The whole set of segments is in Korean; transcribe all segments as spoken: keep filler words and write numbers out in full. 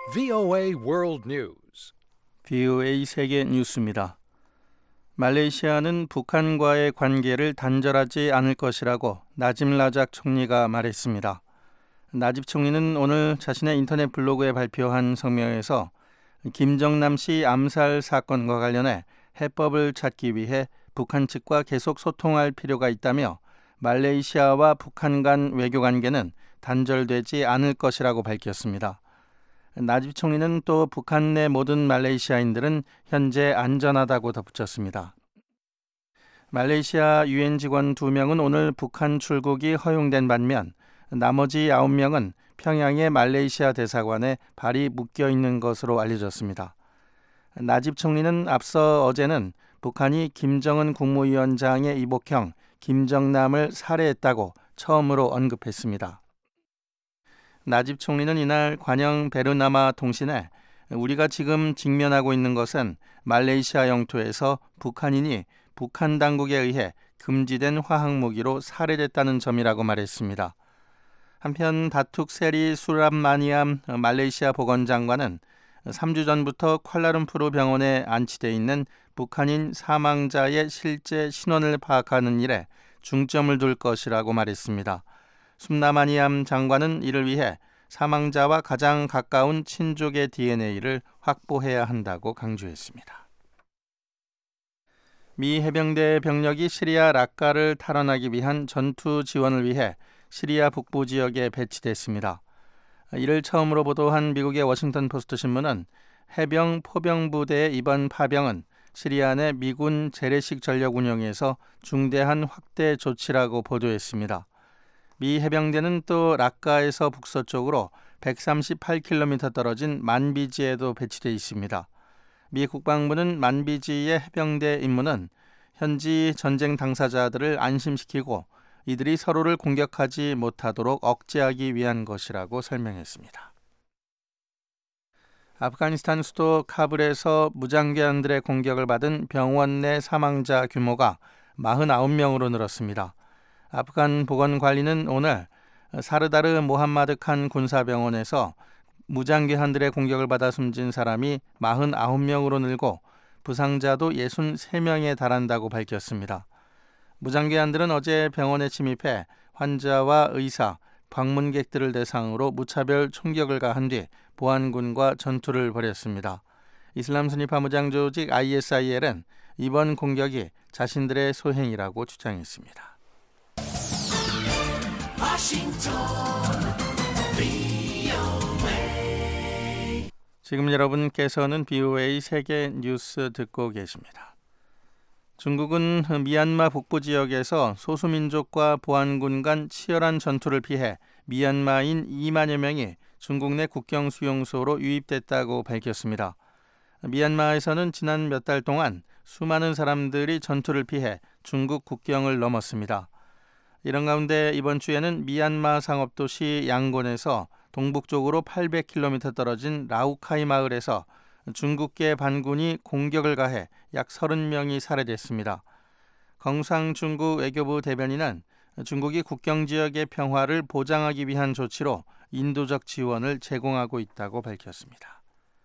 브이오에이 World News. 브이오에이 세계 뉴스입니다. 말레이시아는 북한과의 관계를 단절하지 않을 것이라고 나집 라작 총리가 말했습니다. 나집 총리는 오늘 자신의 인터넷 블로그에 발표한 성명에서 김정남 씨 암살 사건과 관련해 해법을 찾기 위해 북한 측과 계속 소통할 필요가 있다며 말레이시아와 북한 간 외교 관계는 단절되지 않을 것이라고 밝혔습니다. 나집 총리는 또 북한 내 모든 말레이시아인들은 현재 안전하다고 덧붙였습니다. 말레이시아 유엔 직원 두 명은 오늘 북한 출국이 허용된 반면 나머지 아홉 명은 평양의 말레이시아 대사관에 발이 묶여 있는 것으로 알려졌습니다. 나집 총리는 앞서 어제는 북한이 김정은 국무위원장의 이복형 김정남을 살해했다고 처음으로 언급했습니다. 나집 총리는 이날 관영 베르나마 통신에 우리가 지금 직면하고 있는 것은 말레이시아 영토에서 북한인이 북한 당국에 의해 금지된 화학무기로 살해됐다는 점이라고 말했습니다. 한편 다툭 세리 수랍마니암 말레이시아 보건장관은 삼 주 전부터 쿠알라룸푸르 병원에 안치돼 있는 북한인 사망자의 실제 신원을 파악하는 일에 중점을 둘 것이라고 말했습니다. 숨나마니암 장관은 이를 위해 사망자와 가장 가까운 친족의 디엔에이를 확보해야 한다고 강조했습니다. 미 해병대 병력이 시리아 락카를 탈환하기 위한 전투 지원을 위해 시리아 북부 지역에 배치됐습니다. 이를 처음으로 보도한 미국의 워싱턴 포스트 신문은 해병 포병부대의 이번 파병은 시리아 내 미군 재래식 전력 운영에서 중대한 확대 조치라고 보도했습니다. 미 해병대는 또 락카에서 북서쪽으로 백삼십팔 킬로미터 떨어진 만비지에도 배치되어 있습니다. 미 국방부는 만비지의 해병대 임무는 현지 전쟁 당사자들을 안심시키고 이들이 서로를 공격하지 못하도록 억제하기 위한 것이라고 설명했습니다. 아프가니스탄 수도 카불에서 무장기한들의 공격을 받은 병원 내 사망자 규모가 사십구 명으로 늘었습니다. 아프간 보건관리는 오늘 사르다르 모함마드 칸 군사병원에서 무장괴한들의 공격을 받아 숨진 사람이 사십구 명으로 늘고 부상자도 육십삼 명에 달한다고 밝혔습니다. 무장괴한들은 어제 병원에 침입해 환자와 의사, 방문객들을 대상으로 무차별 총격을 가한 뒤 보안군과 전투를 벌였습니다. 이슬람 순위파 무장 조직 아이에스아이엘은 이번 공격이 자신들의 소행이라고 주장했습니다. 지금 여러분께서는 브이오에이 세계 뉴스 듣고 계십니다. 중국은 미얀마 북부 지역에서 소수민족과 보안군 간 치열한 전투를 피해 미얀마인 이만여 명이 중국 내 국경 수용소로 유입됐다고 밝혔습니다. 미얀마에서는 지난 몇 달 동안 수많은 사람들이 전투를 피해 중국 국경을 넘었습니다. 이런 가운데 이번 주에는 미얀마 상업도시 양곤에서 동북쪽으로 팔백 킬로미터 떨어진 라우카이 마을에서 중국계 반군이 공격을 가해 약 서른 명이 살해됐습니다. 경상 중국 외교부 대변인은 중국이 국경 지역의 평화를 보장하기 위한 조치로 인도적 지원을 제공하고 있다고 밝혔습니다.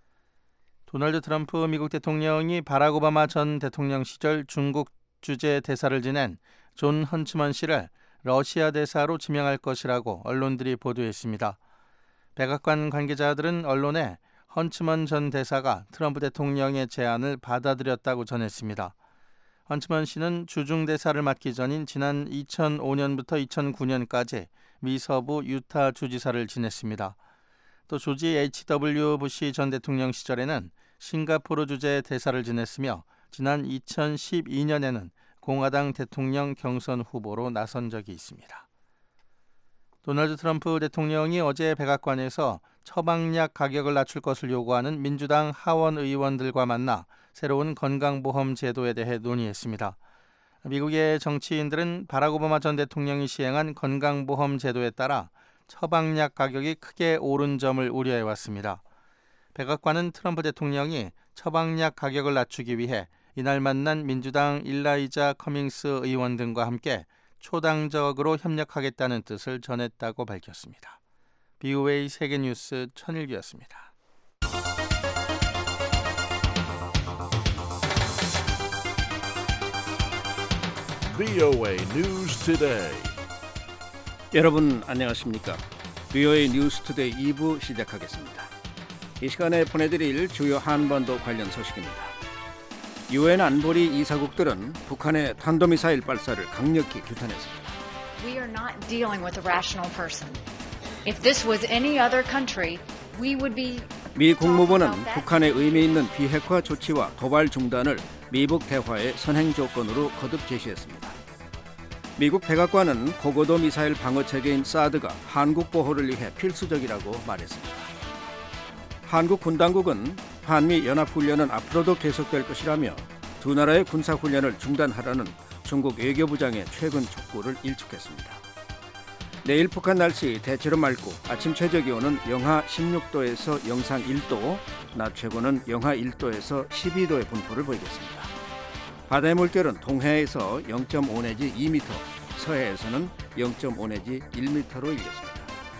도널드 트럼프 미국 대통령이 바락 오바마 전 대통령 시절 중국 주재 대사를 지낸 존 헌츠먼 씨를 러시아 대사로 지명할 것이라고 언론들이 보도했습니다. 백악관 관계자들은 언론에 헌츠먼 전 대사가 트럼프 대통령의 제안을 받아들였다고 전했습니다. 헌츠먼 씨는 주중 대사를 맡기 전인 지난 이천오 년부터 이천구 년까지 미 서부 유타 주지사를 지냈습니다. 또 조지 에이치 더블유 부시 전 대통령 시절에는 싱가포르 주재 대사를 지냈으며 지난 이천십이 년에는 공화당 대통령 경선 후보로 나선 적이 있습니다. 도널드 트럼프 대통령이 어제 백악관에서 처방약 가격을 낮출 것을 요구하는 민주당 하원 의원들과 만나 새로운 건강보험 제도에 대해 논의했습니다. 미국의 정치인들은 바락 오바마 전 대통령이 시행한 건강보험 제도에 따라 처방약 가격이 크게 오른 점을 우려해왔습니다. 백악관은 트럼프 대통령이 처방약 가격을 낮추기 위해 이날 만난 민주당 일라이자 커밍스 의원 등과 함께 초당적으로 협력하겠다는 뜻을 전했다고 밝혔습니다. 브이오에이 세계뉴스 천일규였습니다. 브이오에이 News Today. 여러분 안녕하십니까? 브이오에이 뉴스 투데이 이 부 시작하겠습니다. 이 시간에 보내드릴 주요 한반도 관련 소식입니다. 유엔 안보리 이사국들은 북한의 탄도미사일 발사를 강력히 규탄했습니다. We are not dealing with a rational person. If this was any other country, we would be 미 국무부는 북한의 의미 있는 비핵화 조치와 도발 중단을 미북 대화의 선행 조건으로 거듭 제시했습니다. 미국 백악관은 고고도 미사일 방어 체계인 사드가 한국 보호를 위해 필수적이라고 말했습니다. 한국 군 당국은 한미 연합훈련은 앞으로도 계속될 것이라며 두 나라의 군사훈련을 중단하라는 중국 외교부장의 최근 촉구를 일축했습니다. 내일 북한 날씨 대체로 맑고 아침 최저기온은 영하 십육 도에서 영상 일 도, 낮 최고는 영하 일 도에서 십이 도의 분포를 보이겠습니다. 바다의 물결은 동해에서 영 점 오 내지 이 미터, 서해에서는 영 점 오 내지 일 미터로 일겠습니다.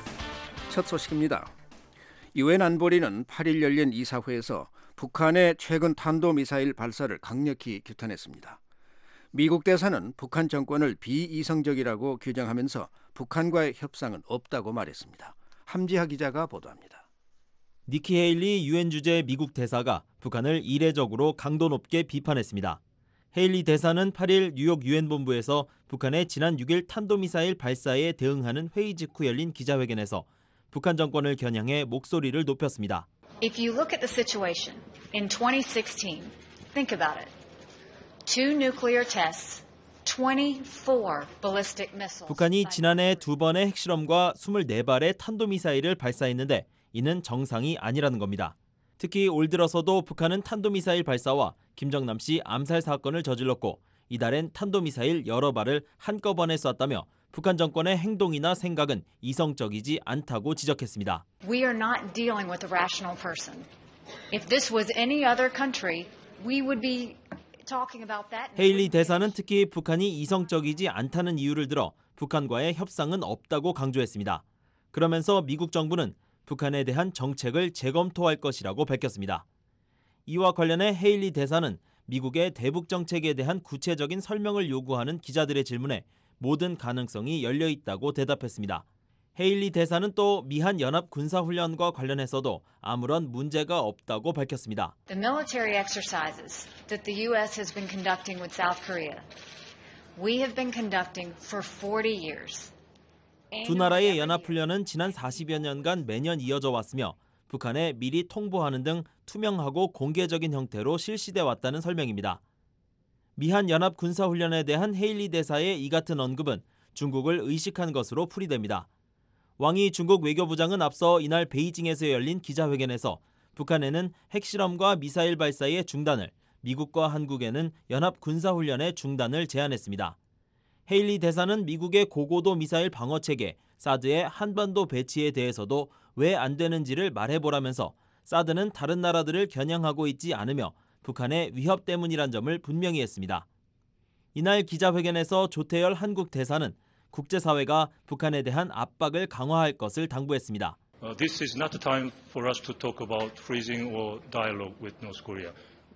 첫 소식입니다. 유엔 안보리는 팔 일 열린 이사회에서 북한의 최근 탄도미사일 발사를 강력히 규탄했습니다. 미국 대사는 북한 정권을 비이성적이라고 규정하면서 북한과의 협상은 없다고 말했습니다. 함지하 기자가 보도합니다. 니키 헤일리 유엔 주재 미국 대사가 북한을 이례적으로 강도 높게 비판했습니다. 헤일리 대사는 팔 일 뉴욕 유엔 본부에서 북한의 지난 육 일 탄도미사일 발사에 대응하는 회의 직후 열린 기자회견에서 북한 정권을 겨냥해 목소리를 높였습니다. If you look at the situation in twenty sixteen, think about it. Two nuclear tests, twenty-four ballistic missiles. 북한이 지난해 두 번의 핵실험과 이십사 발의 탄도미사일을 발사했는데 이는 정상이 아니라는 겁니다. 특히 올 들어서도 북한은 탄도미사일 발사와 김정남 씨 암살 사건을 저질렀고 이달엔 탄도미사일 여러 발을 한꺼번에 쐈다며 북한 정권의 행동이나 생각은 이성적이지 않다고 지적했습니다. We are not dealing with a rational person. If this was any other country, we would be talking about that. 헤일리 대사는 특히 북한이 이성적이지 않다는 이유를 들어 북한과의 협상은 없다고 강조했습니다. 그러면서 미국 정부는 북한에 대한 정책을 재검토할 것이라고 밝혔습니다. 이와 관련해 헤일리 대사는 미국의 대북 정책에 대한 구체적인 설명을 요구하는 기자들의 질문에 모든 가능성이 열려 있다고 대답했습니다. 헤일리 대사는 또 미한 연합 군사훈련과 관련해서도 아무런 문제가 없다고 밝혔습니다. The military exercises that the U S has been conducting with South Korea, we have been conducting for forty years. 두 나라의 연합훈련은 지난 사십여 년간 매년 이어져 왔으며 북한에 미리 통보하는 등 투명하고 공개적인 형태로 실시돼 왔다는 설명입니다. 미한 연합 군사훈련에 대한 헤일리 대사의 이 같은 언급은 중국을 의식한 것으로 풀이됩니다. 왕이 중국 외교부장은 앞서 이날 베이징에서 열린 기자회견에서 북한에는 핵실험과 미사일 발사의 중단을, 미국과 한국에는 연합 군사훈련의 중단을 제안했습니다. 헤일리 대사는 미국의 고고도 미사일 방어체계 사드의 한반도 배치에 대해서도 왜 안 되는지를 말해보라면서 사드는 다른 나라들을 겨냥하고 있지 않으며 북한의 위협 때문이란 점을 분명히 했습니다. 이날 기자회견에서 조태열 한국 대사는 국제사회가 북한에 대한 압박을 강화할 것을 당부했습니다. Uh, this is not the time for us to talk about freezing or dialogue with North Korea.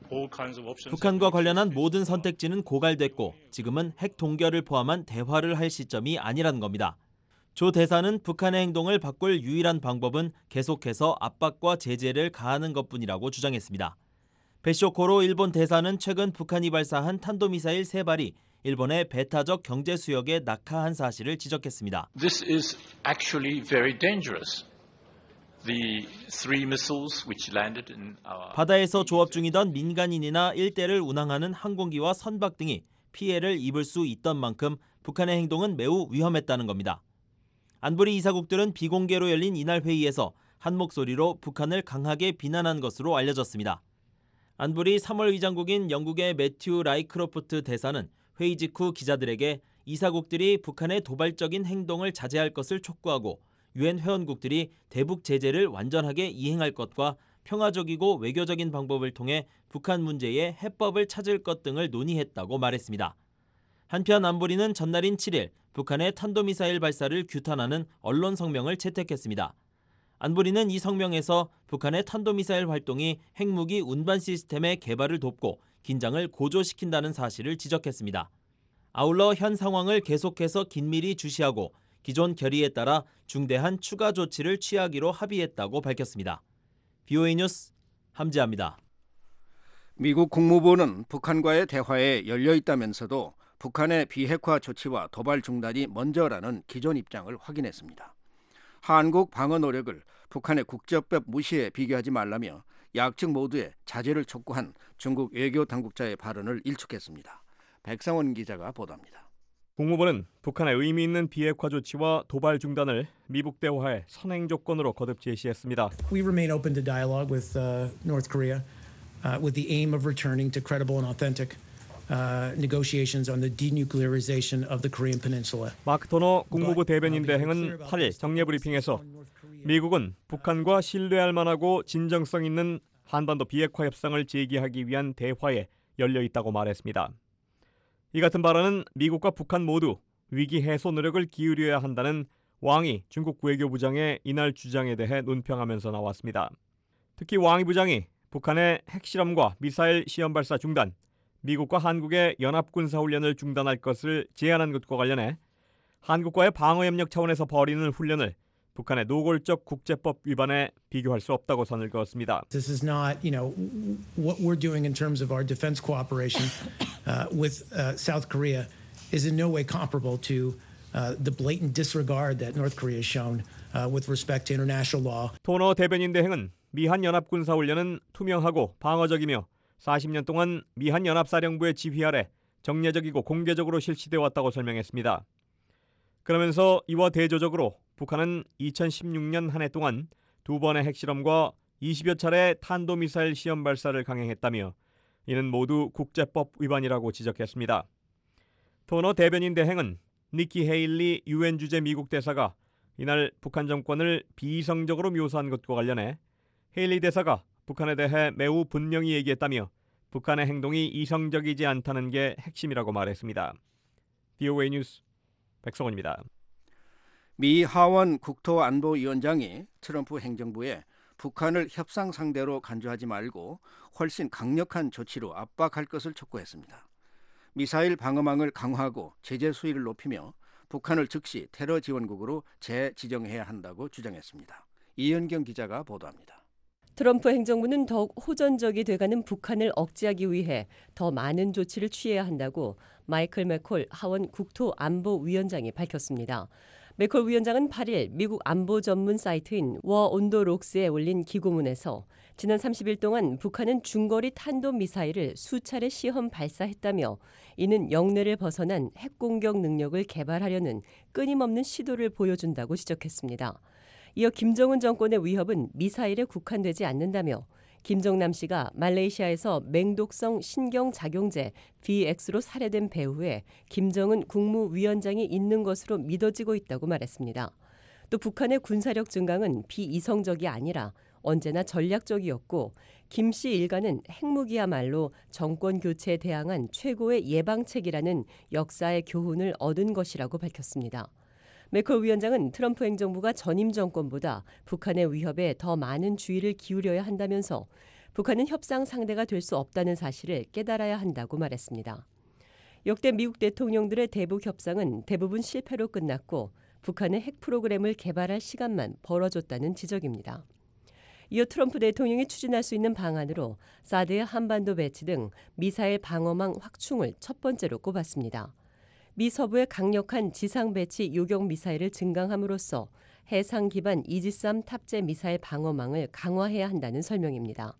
북한과 관련한 모든 선택지는 고갈됐고 지금은 핵 동결을 포함한 대화를 할 시점이 아니라는 겁니다. 조 대사는 북한의 행동을 바꿀 유일한 방법은 계속해서 압박과 제재를 가하는 것뿐이라고 주장했습니다. 베쇼코로 일본 대사는 최근 북한이 발사한 탄도미사일 세 발이 일본의 배타적 경제 수역에 낙하한 사실을 지적했습니다. This is actually very dangerous. The three missiles which landed in our... 바다에서 조업 중이던 민간인이나 일대를 운항하는 항공기와 선박 등이 피해를 입을 수 있던 만큼 북한의 행동은 매우 위험했다는 겁니다. 안보리 이사국들은 비공개로 열린 이날 회의에서 한 목소리로 북한을 강하게 비난한 것으로 알려졌습니다. 안보리 삼 월 의장국인 영국의 매튜 라이크로프트 대사는 회의 직후 기자들에게 이사국들이 북한의 도발적인 행동을 자제할 것을 촉구하고 유엔 회원국들이 대북 제재를 완전하게 이행할 것과 평화적이고 외교적인 방법을 통해 북한 문제에 해법을 찾을 것 등을 논의했다고 말했습니다. 한편 안보리는 전날인 칠 일 북한의 탄도미사일 발사를 규탄하는 언론 성명을 채택했습니다. 안보리는 이 성명에서 북한의 탄도미사일 활동이 핵무기 운반 시스템의 개발을 돕고 긴장을 고조시킨다는 사실을 지적했습니다. 아울러 현 상황을 계속해서 긴밀히 주시하고 기존 결의에 따라 중대한 추가 조치를 취하기로 합의했다고 밝혔습니다. 비오에이 뉴스 함지아입니다. 미국 국무부는 북한과의 대화에 열려 있다면서도 북한의 비핵화 조치와 도발 중단이 먼저라는 기존 입장을 확인했습니다. 한국 방어 노력을 북한의 국제법 무시에 비교하지 말라며 양측 모두의 자제를 촉구한 중국 외교 당국자의 발언을 일축했습니다. 백상원 기자가 보도합니다. 국무부는 북한의 의미 있는 비핵화 조치와 도발 중단을 미북 대화의 선행 조건으로 거듭 제시했습니다. We remain open to dialogue with uh, North Korea uh, with the aim of returning to credible and authentic uh, negotiations on the denuclearization of the Korean Peninsula. 마크 토너 국무부 대변인 대행은 팔 일 정례 브리핑에서 미국은 북한과 신뢰할 만하고 진정성 있는 한반도 비핵화 협상을 재개하기 위한 대화에 열려 있다고 말했습니다. 이 같은 발언은 미국과 북한 모두 위기 해소 노력을 기울여야 한다는 왕이 중국 외교부장의 이날 주장에 대해 논평하면서 나왔습니다. 특히 왕이 부장이 북한의 핵실험과 미사일 시험 발사 중단, 미국과 한국의 연합군사훈련을 중단할 것을 제안한 것과 관련해 한국과의 방어협력 차원에서 벌이는 훈련을 북한의 노골적 국제법 위반에 비교할 수 없다고 선을 그었습니다. This is not, you know, what we're doing in terms of our defense cooperation uh, with uh, South Korea is in no way comparable to uh, the blatant disregard that North Korea has shown uh, with respect to international law. 토너 대변인 대행은 미한 연합군사훈련은 투명하고 방어적이며 사십 년 동안 미한 연합사령부의 지휘 아래 정례적이고 공개적으로 실시되어 왔다고 설명했습니다. 그러면서 이와 대조적으로 북한은 이천십육 년 한 해 동안 두 번의 핵실험과 이십여 차례 탄도미사일 시험 발사를 강행했다며 이는 모두 국제법 위반이라고 지적했습니다. 토너 대변인 대행은 니키 헤일리 유엔 주재 미국 대사가 이날 북한 정권을 비이성적으로 묘사한 것과 관련해 헤일리 대사가 북한에 대해 매우 분명히 얘기했다며 북한의 행동이 이성적이지 않다는 게 핵심이라고 말했습니다. 비오에이 뉴스 백성원입니다. 미 하원 국토안보위원장이 트럼프 행정부에 북한을 협상 상대로 간주하지 말고 훨씬 강력한 조치로 압박할 것을 촉구했습니다. 미사일 방어망을 강화하고 제재 수위를 높이며 북한을 즉시 테러 지원국으로 재지정해야 한다고 주장했습니다. 이현경 기자가 보도합니다. 트럼프 행정부는 더욱 호전적이 돼가는 북한을 억제하기 위해 더 많은 조치를 취해야 한다고 마이클 맥콜 하원 국토안보위원장이 밝혔습니다. 맥콜 위원장은 팔 일 미국 안보 전문 사이트인 워 온도 록스에 올린 기고문에서 지난 삼십 일 동안 북한은 중거리 탄도미사일을 수차례 시험 발사했다며 이는 영내를 벗어난 핵공격 능력을 개발하려는 끊임없는 시도를 보여준다고 지적했습니다. 이어 김정은 정권의 위협은 미사일에 국한되지 않는다며 김정남 씨가 말레이시아에서 맹독성 신경작용제 비엑스로 살해된 배후에 김정은 국무위원장이 있는 것으로 믿어지고 있다고 말했습니다. 또 북한의 군사력 증강은 비이성적이 아니라 언제나 전략적이었고 김 씨 일가는 핵무기야말로 정권 교체에 대항한 최고의 예방책이라는 역사의 교훈을 얻은 것이라고 밝혔습니다. 맥콜 위원장은 트럼프 행정부가 전임 정권보다 북한의 위협에 더 많은 주의를 기울여야 한다면서 북한은 협상 상대가 될 수 없다는 사실을 깨달아야 한다고 말했습니다. 역대 미국 대통령들의 대북 협상은 대부분 실패로 끝났고 북한의 핵 프로그램을 개발할 시간만 벌어줬다는 지적입니다. 이어 트럼프 대통령이 추진할 수 있는 방안으로 사드의 한반도 배치 등 미사일 방어망 확충을 첫 번째로 꼽았습니다. 미 서부의 강력한 지상 배치 요격 미사일을 증강함으로써 해상 기반 이지삼 탑재 미사일 방어망을 강화해야 한다는 설명입니다.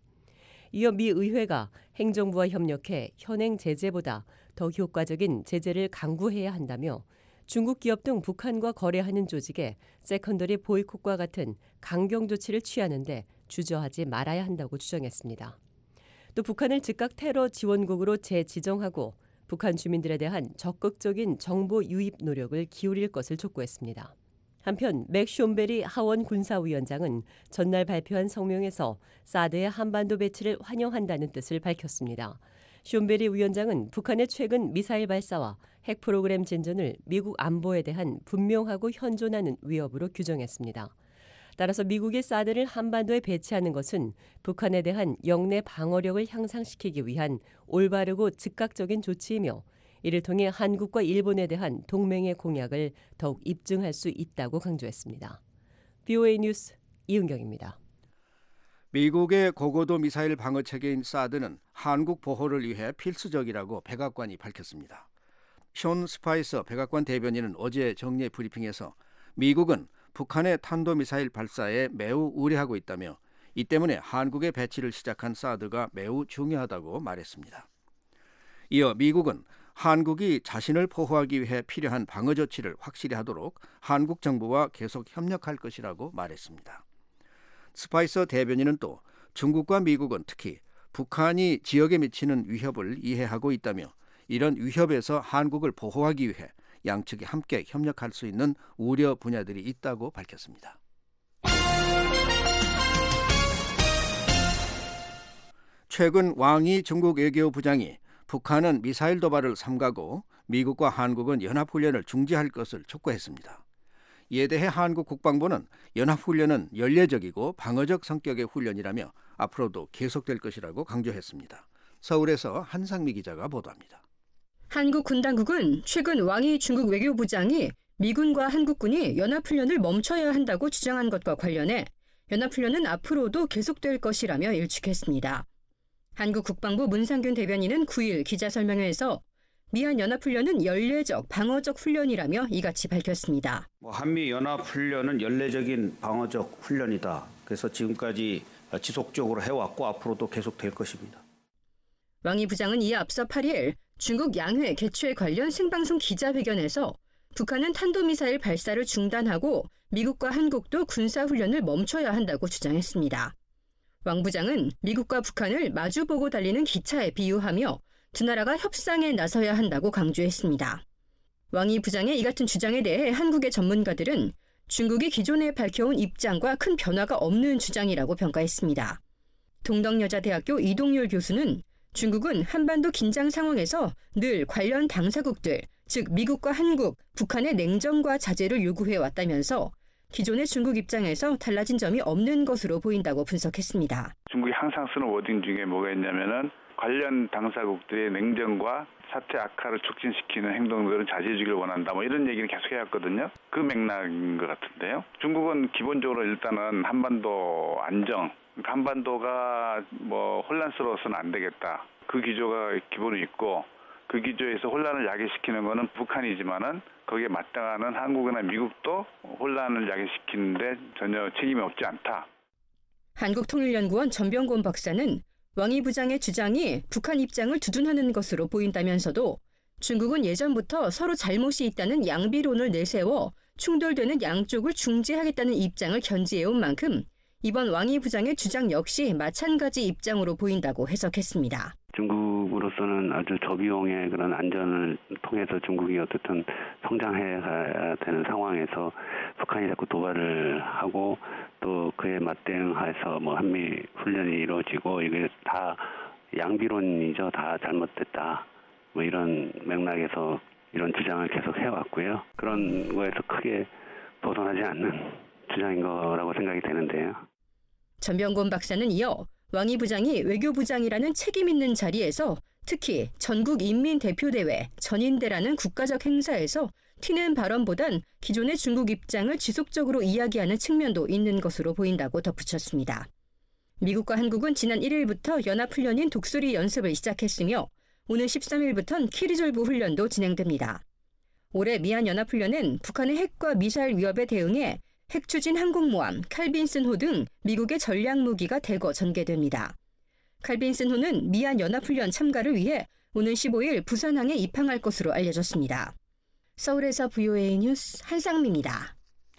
이어 미 의회가 행정부와 협력해 현행 제재보다 더 효과적인 제재를 강구해야 한다며 중국 기업 등 북한과 거래하는 조직에 세컨더리 보이콧과 같은 강경 조치를 취하는데 주저하지 말아야 한다고 주장했습니다. 또 북한을 즉각 테러 지원국으로 재지정하고 북한 주민들에 대한 적극적인 정보 유입 노력을 기울일 것을 촉구했습니다. 한편 맥 쇼베리 하원 군사위원장은 전날 발표한 성명에서 사드의 한반도 배치를 환영한다는 뜻을 밝혔습니다. 쇼베리 위원장은 북한의 최근 미사일 발사와 핵 프로그램 진전을 미국 안보에 대한 분명하고 현존하는 위협으로 규정했습니다. 따라서 미국의 사드를 한반도에 배치하는 것은 북한에 대한 영내 방어력을 향상시키기 위한 올바르고 즉각적인 조치이며 이를 통해 한국과 일본에 대한 동맹의 공약을 더욱 입증할 수 있다고 강조했습니다. 비오에이 뉴스 이은경입니다. 미국의 고고도 미사일 방어 체계인 사드는 한국 보호를 위해 필수적이라고 백악관이 밝혔습니다. 션 스파이서 백악관 대변인은 어제 정례 브리핑에서 미국은 북한의 탄도미사일 발사에 매우 우려하고 있다며 이 때문에 한국의 배치를 시작한 사드가 매우 중요하다고 말했습니다. 이어 미국은 한국이 자신을 보호하기 위해 필요한 방어 조치를 확실히 하도록 한국 정부와 계속 협력할 것이라고 말했습니다. 스파이서 대변인은 또 중국과 미국은 특히 북한이 지역에 미치는 위협을 이해하고 있다며 이런 위협에서 한국을 보호하기 위해 양측이 함께 협력할 수 있는 우려 분야들이 있다고 밝혔습니다. 최근 왕이 중국 외교부장이 북한은 미사일 도발을 삼가고 미국과 한국은 연합훈련을 중지할 것을 촉구했습니다. 이에 대해 한국 국방부는 연합훈련은 연례적이고 방어적 성격의 훈련이라며 앞으로도 계속될 것이라고 강조했습니다. 서울에서 한상미 기자가 보도합니다. 한국 군 당국은 최근 왕이 중국 외교부장이 미군과 한국군이 연합훈련을 멈춰야 한다고 주장한 것과 관련해 연합훈련은 앞으로도 계속될 것이라며 일축했습니다. 한국 국방부 문상균 대변인은 구일 기자설명회에서 미한 연합훈련은 연례적 방어적 훈련이라며 이같이 밝혔습니다. 뭐 한미 연합훈련은 연례적인 방어적 훈련이다. 그래서 지금까지 지속적으로 해왔고 앞으로도 계속될 것입니다. 왕이 부장은 이에 앞서 팔일 중국 양회 개최 관련 생방송 기자회견에서 북한은 탄도미사일 발사를 중단하고 미국과 한국도 군사훈련을 멈춰야 한다고 주장했습니다. 왕 부장은 미국과 북한을 마주보고 달리는 기차에 비유하며 두 나라가 협상에 나서야 한다고 강조했습니다. 왕이 부장의 이 같은 주장에 대해 한국의 전문가들은 중국이 기존에 밝혀온 입장과 큰 변화가 없는 주장이라고 평가했습니다. 동덕여자대학교 이동률 교수는 중국은 한반도 긴장 상황에서 늘 관련 당사국들, 즉 미국과 한국, 북한의 냉정과 자제를 요구해왔다면서 기존의 중국 입장에서 달라진 점이 없는 것으로 보인다고 분석했습니다. 중국이 항상 쓰는 워딩 중에 뭐가 있냐면은 관련 당사국들의 냉정과 사태 악화를 촉진시키는 행동들은 자제해주길 원한다. 뭐 이런 얘기를 계속 해왔거든요. 그 맥락인 것 같은데요. 중국은 기본적으로 일단은 한반도 안정, 한반도가 뭐 혼란스러워서는 안 되겠다. 그 기조가 기본이 있고 그 기조에서 혼란을 야기시키는 것은 북한이지만은 거기에 마땅하는 한국이나 미국도 혼란을 야기시키는데 전혀 책임이 없지 않다. 한국통일연구원 전병곤 박사는 왕이 부장의 주장이 북한 입장을 두둔하는 것으로 보인다면서도 중국은 예전부터 서로 잘못이 있다는 양비론을 내세워 충돌되는 양쪽을 중재하겠다는 입장을 견지해온 만큼 이번 왕이 부장의 주장 역시 마찬가지 입장으로 보인다고 해석했습니다. 중국으로서는 아주 저비용의 그런 안전을 통해서 중국이 어떻든 성장해야 되는 상황에서 북한이 자꾸 도발을 하고 또 그에 맞대응해서 뭐 한미 훈련이 이루어지고 이게 다 양비론이죠. 다 잘못됐다. 뭐 이런 맥락에서 이런 주장을 계속 해왔고요. 그런 거에서 크게 벗어나지 않는 주장인 거라고 생각이 되는데요. 전병곤 박사는 이어 왕이 부장이 외교부장이라는 책임 있는 자리에서 특히 전국인민대표대회, 전인대라는 국가적 행사에서 튀는 발언보단 기존의 중국 입장을 지속적으로 이야기하는 측면도 있는 것으로 보인다고 덧붙였습니다. 미국과 한국은 지난 일일부터 연합훈련인 독수리 연습을 시작했으며 오는 십삼일부터는 키리졸브 훈련도 진행됩니다. 올해 미한 연합훈련은 북한의 핵과 미사일 위협에 대응해 핵추진 항공모함 칼빈슨호 등 미국의 전략무기가 대거 전개됩니다. 칼빈슨호는 미한 연합훈련 참가를 위해 오는 십오일 부산항에 입항할 것으로 알려졌습니다. 서울에서 브이오에이 뉴스 한상미입니다.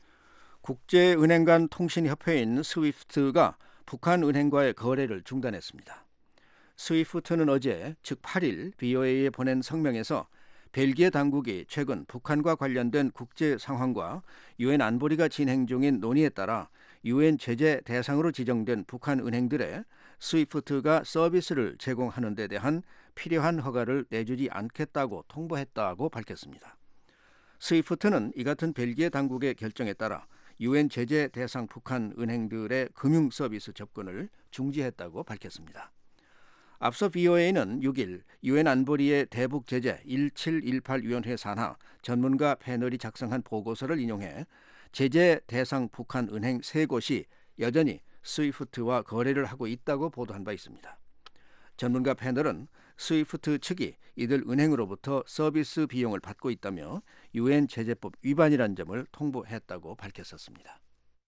국제은행 간 통신협회인 스위프트가 북한 은행과의 거래를 중단했습니다. 스위프트는 어제, 즉 팔일 브이오에이에 보낸 성명에서 벨기에 당국이 최근 북한과 관련된 국제 상황과 유엔 안보리가 진행 중인 논의에 따라 유엔 제재 대상으로 지정된 북한 은행들에 스위프트가 서비스를 제공하는 데 대한 필요한 허가를 내주지 않겠다고 통보했다고 밝혔습니다. 스위프트는 이 같은 벨기에 당국의 결정에 따라 유엔 제재 대상 북한 은행들의 금융 서비스 접근을 중지했다고 밝혔습니다. 앞서 브이오에이는 육 일 유엔 안보리의 대북 제재 일칠일팔 위원회 산하 전문가 패널이 작성한 보고서를 인용해 제재 대상 북한 은행 세 곳이 여전히 스위프트와 거래를 하고 있다고 보도한 바 있습니다. 전문가 패널은 스위프트 측이 이들 은행으로부터 서비스 비용을 받고 있다며 유엔 제재법 위반이라는 점을 통보했다고 밝혔었습니다.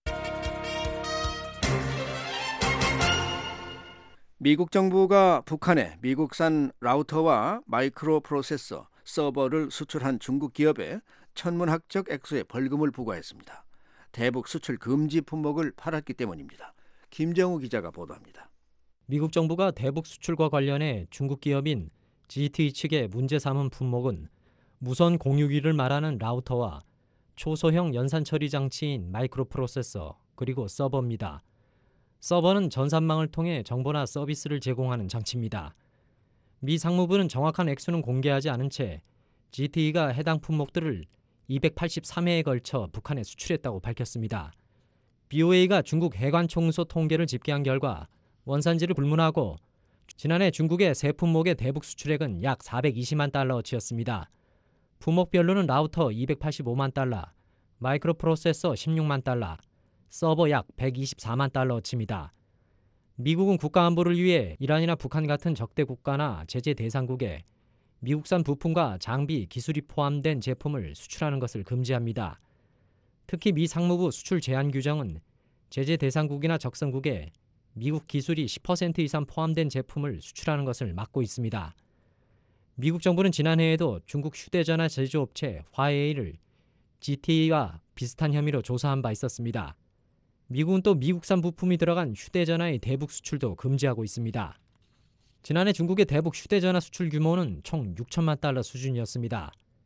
미국 정부가 북한에 미국산 라우터와 마이크로 프로세서, 서버를 수출한 중국 기업에 천문학적 액수의 벌금을 부과했습니다. 대북 수출 금지 품목을 팔았기 때문입니다. 김정우 기자가 보도합니다. 미국 정부가 대북 수출과 관련해 중국 기업인 지티이 측의 문제 삼은 품목은 무선 공유기를 말하는 라우터와 초소형 연산 처리 장치인 마이크로 프로세서 그리고 서버입니다. 서버는 전산망을 통해 정보나 서비스를 제공하는 장치입니다. 미 상무부는 정확한 액수는 공개하지 않은 채 지티이가 해당 품목들을 이백팔십삼 회에 걸쳐 북한에 수출했다고 밝혔습니다. 브이오에이가 중국 해관총소 통계를 집계한 결과 원산지를 불문하고 지난해 중국의 세 품목의 대북 수출액은 약 사백이십만 달러어치였습니다. 품목별로는 라우터 이백팔십오만 달러, 마이크로 프로세서 십육만 달러, 서버 약 백이십사만 달러어치입니다. 미국은 국가안보를 위해 이란이나 북한 같은 적대 국가나 제재 대상국에 미국산 부품과 장비, 기술이 포함된 제품을 수출하는 것을 금지합니다. 특히 미 상무부 수출 제한 규정은 제재 대상국이나 적성국에 미국 기술이 십 퍼센트 이상 포함된 제품을 수출하는 것을 막고 있습니다. 미국 정부는 지난해에도 중국 휴대전화 제조업체 화웨이를 지티이와 비슷한 혐의로 조사한 바 있었습니다. 미국은 또 미국산 부품이 들어간 휴대전화의 대북 수출도 금지하고 있습니다. 지난해 중국의 대북 휴대전화 수출 규모는 총 육천만 달러 수준이었습니다.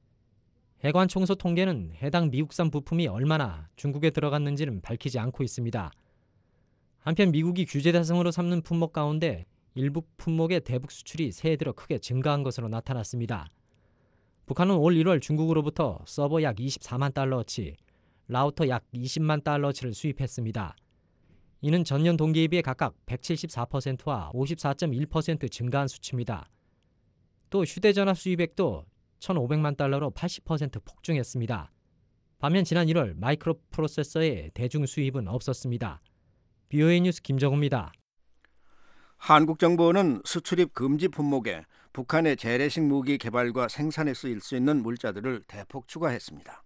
해관총소 통계는 해당 미국산 부품이 얼마나 중국에 들어갔는지는 밝히지 않고 있습니다. 한편 미국이 규제 대상으로 삼는 품목 가운데 일부 품목의 대북 수출이 새해 들어 크게 증가한 것으로 나타났습니다. 북한은 올 일월 중국으로부터 서버 약 이십사만 달러어치, 라우터 약 이십만 달러어치를 수입했습니다. 이는 전년 동기에 비해 각각 백칠십사 퍼센트와 오십사 점 일 퍼센트 증가한 수치입니다. 또 휴대전화 수입액도 천오백만 달러로 팔십 퍼센트 폭증했습니다. 반면 지난 일월 마이크로 프로세서의 대중 수입은 없었습니다. 브이오에이 뉴스 김정우입니다. 한국 정부는 수출입 금지 품목에 북한의 재래식 무기 개발과 생산에 쓰일 수 있는 물자들을 대폭 추가했습니다.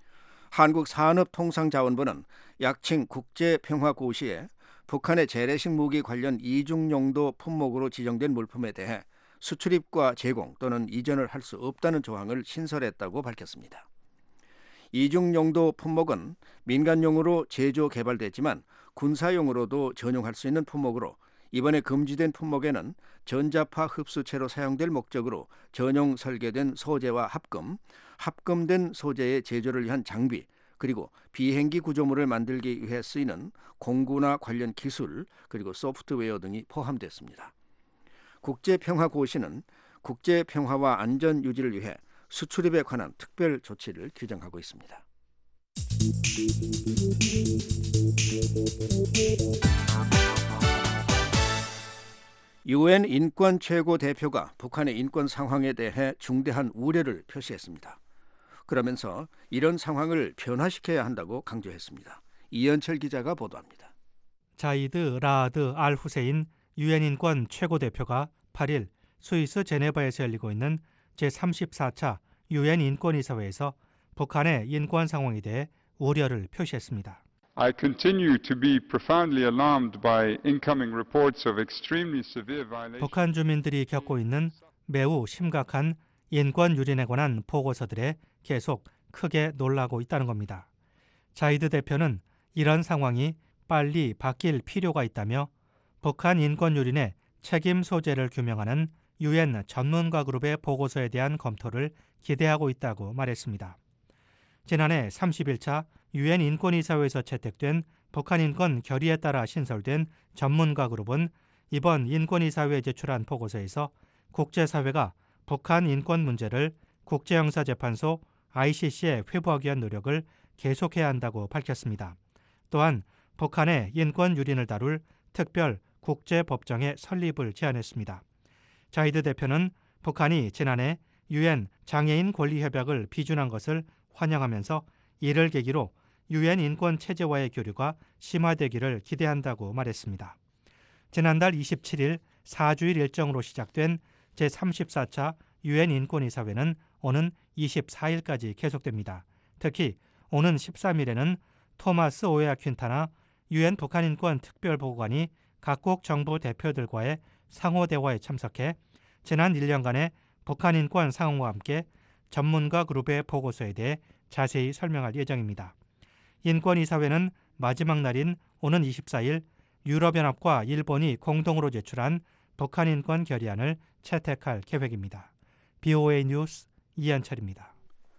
한국산업통상자원부는 약칭 국제평화고시에 북한의 재래식 무기 관련 이중용도 품목으로 지정된 물품에 대해 수출입과 제공 또는 이전을 할 수 없다는 조항을 신설했다고 밝혔습니다. 이중용도 품목은 민간용으로 제조 개발됐지만 군사용으로도 전용할 수 있는 품목으로 이번에 금지된 품목에는 전자파 흡수체로 사용될 목적으로 전용 설계된 소재와 합금, 합금된 소재의 제조를 위한 장비, 그리고 비행기 구조물을 만들기 위해 쓰이는 공구나 관련 기술, 그리고 소프트웨어 등이 포함됐습니다. 국제평화고시는 국제평화와 안전 유지를 위해 수출입에 관한 특별 조치를 규정하고 있습니다. 유엔 인권 최고 대표가 북한의 인권 상황에 대해 중대한 우려를 표시했습니다. 그러면서 이런 상황을 변화시켜야 한다고 강조했습니다. 이현철 기자가 보도합니다. 자이드 라아드 알 후세인 유엔 인권 최고 대표가 팔 일 스위스 제네바에서 열리고 있는 제삼십사 차 유엔 인권이사회에서 북한의 인권 상황에 대해 우려를 표시했습니다. I continue to be profoundly alarmed by incoming reports of extremely severe violations. 북한 주민들이 겪고 있는 매우 심각한 인권 유린에 관한 보고서들에 계속 크게 놀라고 있다는 겁니다. 자이드 대표는 이런 상황이 빨리 바뀔 필요가 있다며 북한 인권 유린의 책임 소재를 규명하는 유엔 전문가 그룹의 보고서에 대한 검토를 기대하고 있다고 말했습니다. 지난해 삼십일 차 유엔 인권이사회에서 채택된 북한 인권 결의에 따라 신설된 전문가 그룹은 이번 인권이사회에 제출한 보고서에서 국제사회가 북한 인권 문제를 국제형사재판소 아이씨씨에 회부하기 위한 노력을 계속해야 한다고 밝혔습니다. 또한 북한의 인권 유린을 다룰 특별 국제법정의 설립을 제안했습니다. 자이드 대표는 북한이 지난해 유엔 장애인 권리협약을 비준한 것을 환영하면서 이를 계기로 유엔 인권 체제와의 교류가 심화되기를 기대한다고 말했습니다. 지난달 이십칠일 사 주일 일정으로 시작된 제삼십사 차 유엔 인권이사회는 오는 이십사일까지 계속됩니다. 특히 오는 십삼일에는 토마스 오에아 퀸타나 유엔 북한인권 특별보고관이 각국 정부 대표들과의 상호 대화에 참석해 지난 일 년간의 북한인권 상황과 함께 전문가 그룹의 보고서에 대해 자세히 설명할 예정입니다. 인권이사회는 마지막 날인 오는 이십사일 유럽연합과 일본이 공동으로 제출한 북한인권 결의안을 채택할 계획입니다. 비오에이 뉴스 이한철입니다.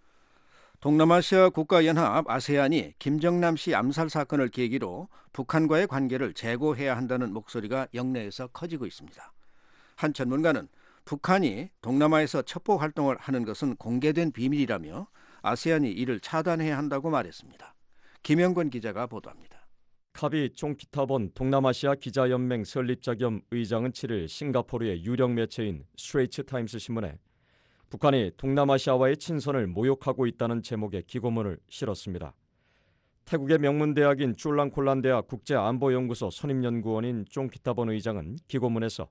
동남아시아 국가연합 아세안이 김정남 씨 암살 사건을 계기로 북한과의 관계를 재고해야 한다는 목소리가 영내에서 커지고 있습니다. 한 전문가는 북한이 동남아에서 첩보 활동을 하는 것은 공개된 비밀이라며 아세안이 이를 차단해야 한다고 말했습니다. 김영권 기자가 보도합니다. 카비 쫑키타본 동남아시아 기자연맹 설립자 겸 의장은 칠일 싱가포르의 유력 매체인 스트레이트 타임스 신문에 북한이 동남아시아와의 친선을 모욕하고 있다는 제목의 기고문을 실었습니다. 태국의 명문대학인 쫄랑콜란대학 국제안보연구소 선임연구원인 쫑키타본 의장은 기고문에서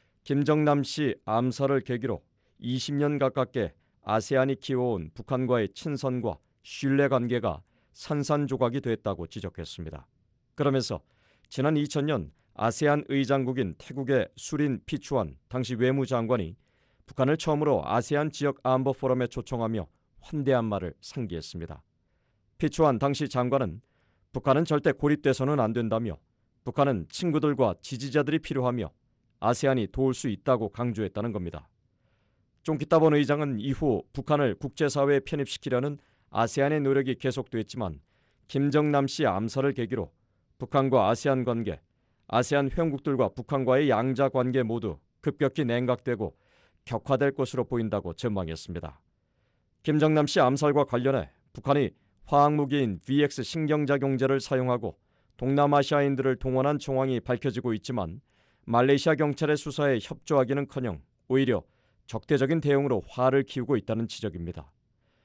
김정남 씨 암살을 계기로 이십 년 가깝게 아세안이 키워온 북한과의 친선과 신뢰관계가 산산조각이 됐다고 지적했습니다. 그러면서 지난 이천 년 아세안 의장국인 태국의 수린 피추안 당시 외무장관이 북한을 처음으로 아세안 지역 안보 포럼에 초청하며 환대한 말을 상기했습니다. 피추안 당시 장관은 북한은 절대 고립돼서는 안 된다며 북한은 친구들과 지지자들이 필요하며 아세안이 도울 수 있다고 강조했다는 겁니다. 쫑키타본 의장은 이후 북한을 국제사회에 편입시키려는 아세안의 노력이 계속됐지만 김정남 씨 암살을 계기로 북한과 아세안 관계, 아세안 회원국들과 북한과의 양자 관계 모두 급격히 냉각되고 격화될 것으로 보인다고 전망했습니다. 김정남 씨 암살과 관련해 북한이 화학무기인 브이엑스 신경작용제를 사용하고 동남아시아인들을 동원한 정황이 밝혀지고 있지만 말레이시아 경찰의 수사에 협조하기는커녕 오히려 적대적인 대응으로 화를 키우고 있다는 지적입니다.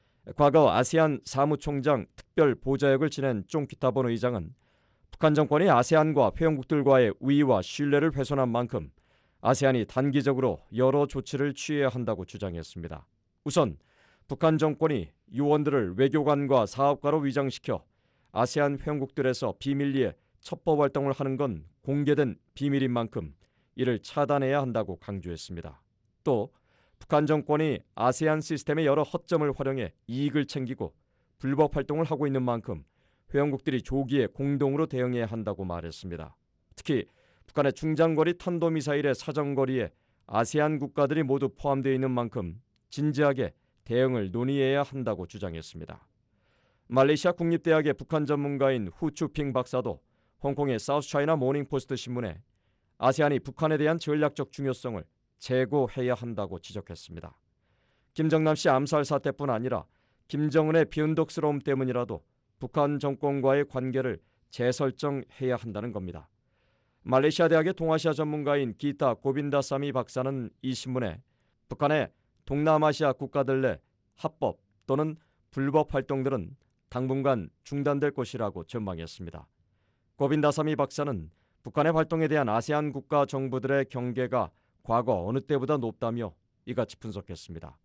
과거 아세안 사무총장 특별 보좌역을 지낸 쫑키타본 의장은 북한 정권이 아세안과 회원국들과의 우위와 신뢰를 훼손한 만큼 아세안이 단기적으로 여러 조치를 취해야 한다고 주장했습니다. 우선 북한 정권이 요원들을 외교관과 사업가로 위장시켜 아세안 회원국들에서 비밀리에 첩보 활동을 하는 건 공개된 비밀인 만큼 이를 차단해야 한다고 강조했습니다. 또 북한 정권이 아세안 시스템의 여러 허점을 활용해 이익을 챙기고 불법 활동을 하고 있는 만큼 회원국들이 조기에 공동으로 대응해야 한다고 말했습니다. 특히 북한의 중장거리 탄도미사일의 사정거리에 아세안 국가들이 모두 포함되어 있는 만큼 진지하게 대응을 논의해야 한다고 주장했습니다. 말레이시아 국립대학의 북한 전문가인 후추핑 박사도 홍콩의 사우스차이나 모닝포스트 신문에 아세안이 북한에 대한 전략적 중요성을 재고해야 한다고 지적했습니다. 김정남 씨 암살 사태뿐 아니라 김정은의 변덕스러움 때문이라도 북한 정권과의 관계를 재설정해야 한다는 겁니다. 말레이시아 대학의 동아시아 전문가인 기타 고빈다사미 박사는 이 신문에 북한의 동남아시아 국가들 내 합법 또는 불법 활동들은 당분간 중단될 것이라고 전망했습니다. 고빈다사미 박사는 북한의 활동에 대한 아세안 국가 정부들의 경계가 과거 어느 때보다 높다며 이같이 분석했습니다.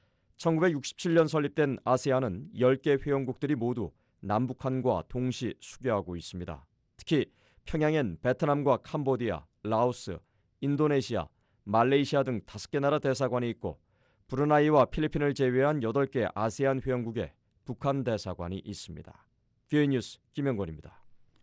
천구백육십칠 년 설립된 아세안은 열 개 회원국들이 모두 남북한과 동시 수교하고 있습니다. 특히 평양엔 베트남과 캄보디아, 라오스, 인도네시아, 말레이시아 등 다섯 개 나라 대사관이 있고 브루나이와 필리핀을 제외한 여덟 개 아세안 회원국에 북한 대사관이 있습니다. 비오에이 뉴스 김영권입니다.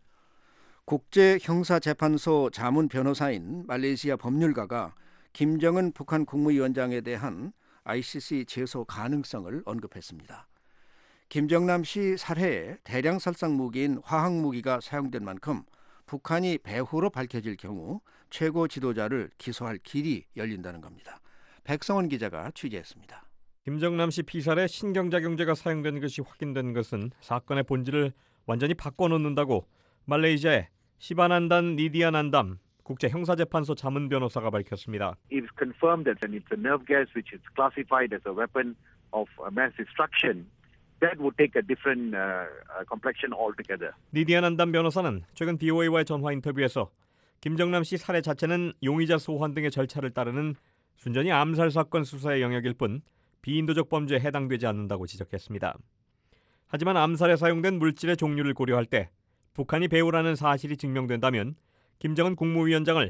국제형사재판소 자문 변호사인 말레이시아 법률가가 김정은 북한 국무위원장에 대한 아이씨씨 제소 가능성을 언급했습니다. 김정남 씨 살해에 대량 살상 무기인 화학무기가 사용된 만큼 북한이 배후로 밝혀질 경우 최고 지도자를 기소할 길이 열린다는 겁니다. 백성원 기자가 취재했습니다. 김정남 씨 피살에 신경작용제가 사용된 것이 확인된 것은 사건의 본질을 완전히 바꿔놓는다고 말레이시아의 시바난단 니디아난담 국제형사재판소 자문 변호사가 밝혔습니다. It is confirmed that it's a nerve gas which is classified as a weapon of mass destruction. That would take a different uh, complexion altogether. 니디아난담 변호사는 최근 비오에이와의 전화 인터뷰에서 김정남 씨 살해 자체는 용의자 소환 등의 절차를 따르는 순전히 암살 사건 수사의 영역일 뿐 비인도적 범죄에 해당되지 않는다고 지적했습니다. 하지만 암살에 사용된 물질의 종류를 고려할 때 북한이 배후라는 사실이 증명된다면 김정은 국무위원장을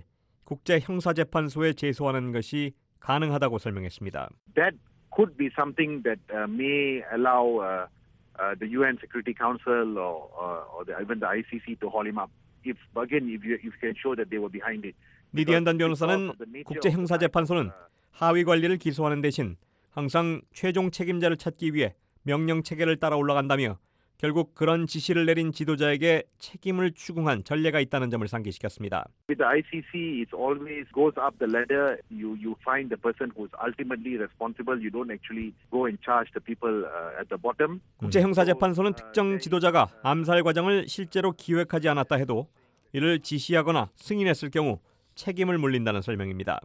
국제형사재판소에 제소하는 것이 가능하다고 설명했습니다. That could be something that uh, may allow uh, uh, the U N Security Council or, uh, or the, even the I C C to haul him up. If again, if you, if you can show that they were behind it. 니디안단 변호사는 국제형사재판소는 하위 관리를 기소하는 대신 항상 최종 책임자를 찾기 위해 명령 체계를 따라 올라간다며 결국 그런 지시를 내린 지도자에게 책임을 추궁한 전례가 있다는 점을 상기시켰습니다. With the I C C, it always goes up the ladder. You you find the person who's ultimately responsible. You don't actually go and charge the people uh, at the bottom. 국제형사재판소는 특정 지도자가 암살 과정을 실제로 기획하지 않았다 해도 이를 지시하거나 승인했을 경우 책임을 물린다는 설명입니다.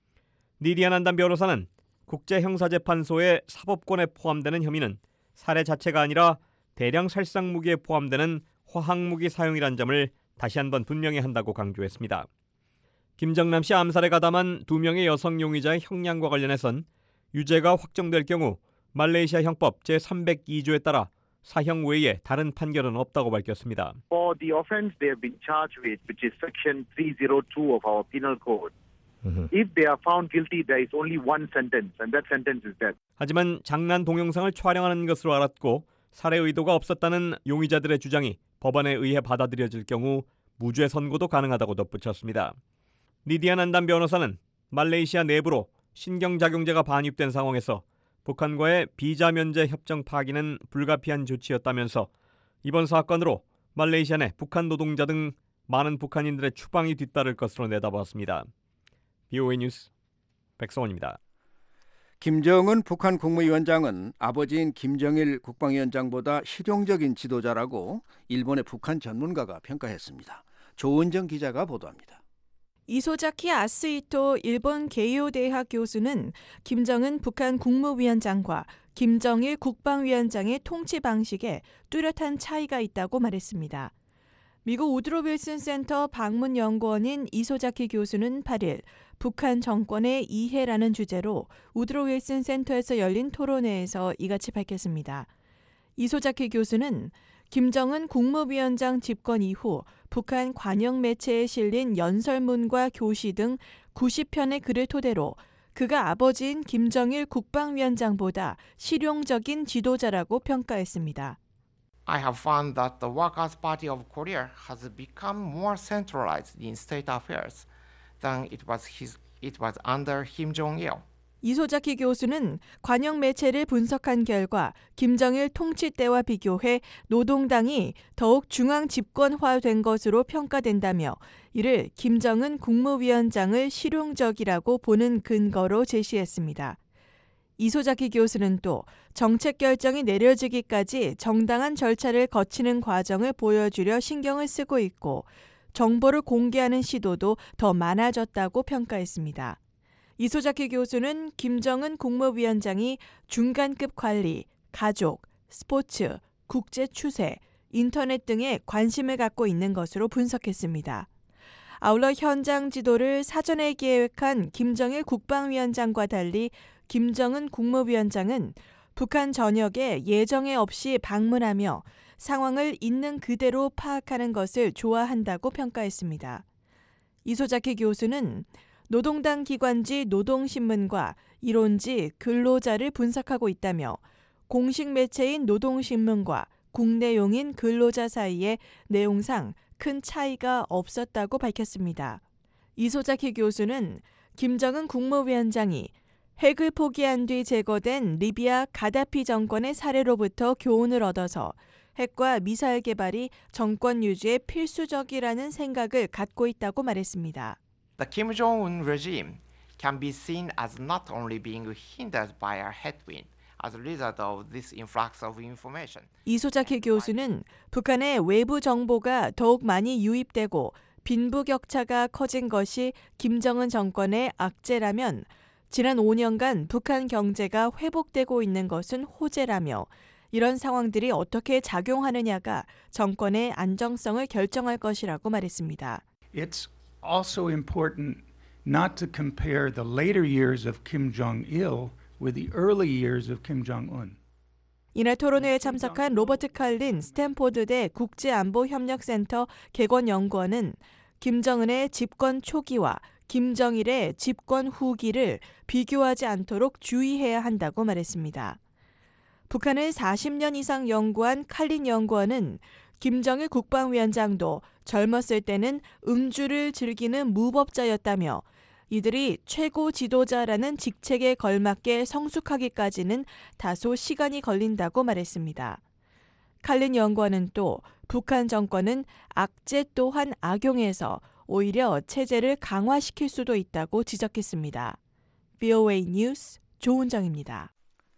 니디아난담 변호사는 국제형사재판소의 사법권에 포함되는 혐의는 살해 자체가 아니라 대량 살상 무기에 포함되는 화학무기 사용이란 점을 다시 한번 분명히 한다고 강조했습니다. 김정남 씨 암살에 가담한 두 명의 여성 용의자의 형량과 관련해선 유죄가 확정될 경우 말레이시아 형법 제삼백이 조에 따라 사형 외에 다른 판결은 없다고 밝혔습니다. For the offense they have been charged with, which is section three oh two of our penal code. If they are found guilty, there is only one sentence, and that sentence is death. 하지만 장난 동영상을 촬영하는 것으로 알았고 살해 의도가 없었다는 용의자들의 주장이 법원에 의해 받아들여질 경우 무죄 선고도 가능하다고 덧붙였습니다. 니디아난담 변호사는 말레이시아 내부로 신경작용제가 반입된 상황에서 북한과의 비자 면제 협정 파기는 불가피한 조치였다면서 이번 사건으로 말레이시아 내 북한 노동자 등 많은 북한인들의 추방이 뒤따를 것으로 내다봤습니다. 비오에이 뉴스 백성원입니다. 김정은 북한 국무위원장은 아버지인 김정일 국방위원장보다 실용적인 지도자라고 일본의 북한 전문가가 평가했습니다. 조은정 기자가 보도합니다. 이소자키 아스히토 일본 게이오 대학 교수는 김정은 북한 국무위원장과 김정일 국방위원장의 통치 방식에 뚜렷한 차이가 있다고 말했습니다. 미국 우드로 윌슨 센터 방문 연구원인 이소자키 교수는 팔 일 북한 정권의 이해라는 주제로 우드로 윌슨 센터에서 열린 토론회에서 이같이 밝혔습니다. 이소자키 교수는 김정은 국무위원장 집권 이후 북한 관영 매체에 실린 연설문과 교시 등 구십 편의 글을 토대로 그가 아버지인 김정일 국방위원장보다 실용적인 지도자라고 평가했습니다. I have found that the Workers' Party of Korea has become more centralized in state affairs than it was his it was under Kim Jong-il. 이소자키 교수는 관영 매체를 분석한 결과 김정일 통치 때와 비교해 노동당이 더욱 중앙 집권화된 것으로 평가된다며 이를 김정은 국무위원장을 실용적이라고 보는 근거로 제시했습니다. 이소자키 교수는 또 정책 결정이 내려지기까지 정당한 절차를 거치는 과정을 보여주려 신경을 쓰고 있고 정보를 공개하는 시도도 더 많아졌다고 평가했습니다. 이소자키 교수는 김정은 국무위원장이 중간급 관리, 가족, 스포츠, 국제 추세, 인터넷 등에 관심을 갖고 있는 것으로 분석했습니다. 아울러 현장 지도를 사전에 계획한 김정일 국방위원장과 달리 김정은 국무위원장은 북한 전역에 예정에 없이 방문하며 상황을 있는 그대로 파악하는 것을 좋아한다고 평가했습니다. 이소자키 교수는 노동당 기관지 노동신문과 이론지 근로자를 분석하고 있다며 공식 매체인 노동신문과 국내용인 근로자 사이에 내용상 큰 차이가 없었다고 밝혔습니다. 이소자키 교수는 김정은 국무위원장이 핵을 포기한 뒤 제거된 리비아 가다피 정권의 사례로부터 교훈을 얻어서 핵과 미사일 개발이 정권 유지에 필수적이라는 생각을 갖고 있다고 말했습니다. The Kim Jong-un regime can be seen as not only being hindered by a headwind as a result of this influx of information. 이소자키 교수는 북한의 외부 정보가 더욱 많이 유입되고 빈부격차가 커진 것이 김정은 정권의 악재라면 지난 오 년간 북한 경제가 회복되고 있는 것은 호재라며 이런 상황들이 어떻게 작용하느냐가 정권의 안정성을 결정할 것이라고 말했습니다. It's also important not to compare the later years of Kim Jong-il with the early years of Kim Jong-un. 이날 토론회에 참석한 로버트 칼린 스탠포드대 국제안보협력센터 개건연구원은 김정은의 집권 초기와 김정일의 집권 후기를 비교하지 않도록 주의해야 한다고 말했습니다. 북한을 사십 년 이상 연구한 칼린 연구원은 김정일 국방위원장도 젊었을 때는 음주를 즐기는 무법자였다며 이들이 최고 지도자라는 직책에 걸맞게 성숙하기까지는 다소 시간이 걸린다고 말했습니다. 칼린 연구원은 또 북한 정권은 악재 또한 악용해서 오히려 체제를 강화시킬 수도 있다고 지적했습니다. 브이오에이 뉴스 조은정입니다.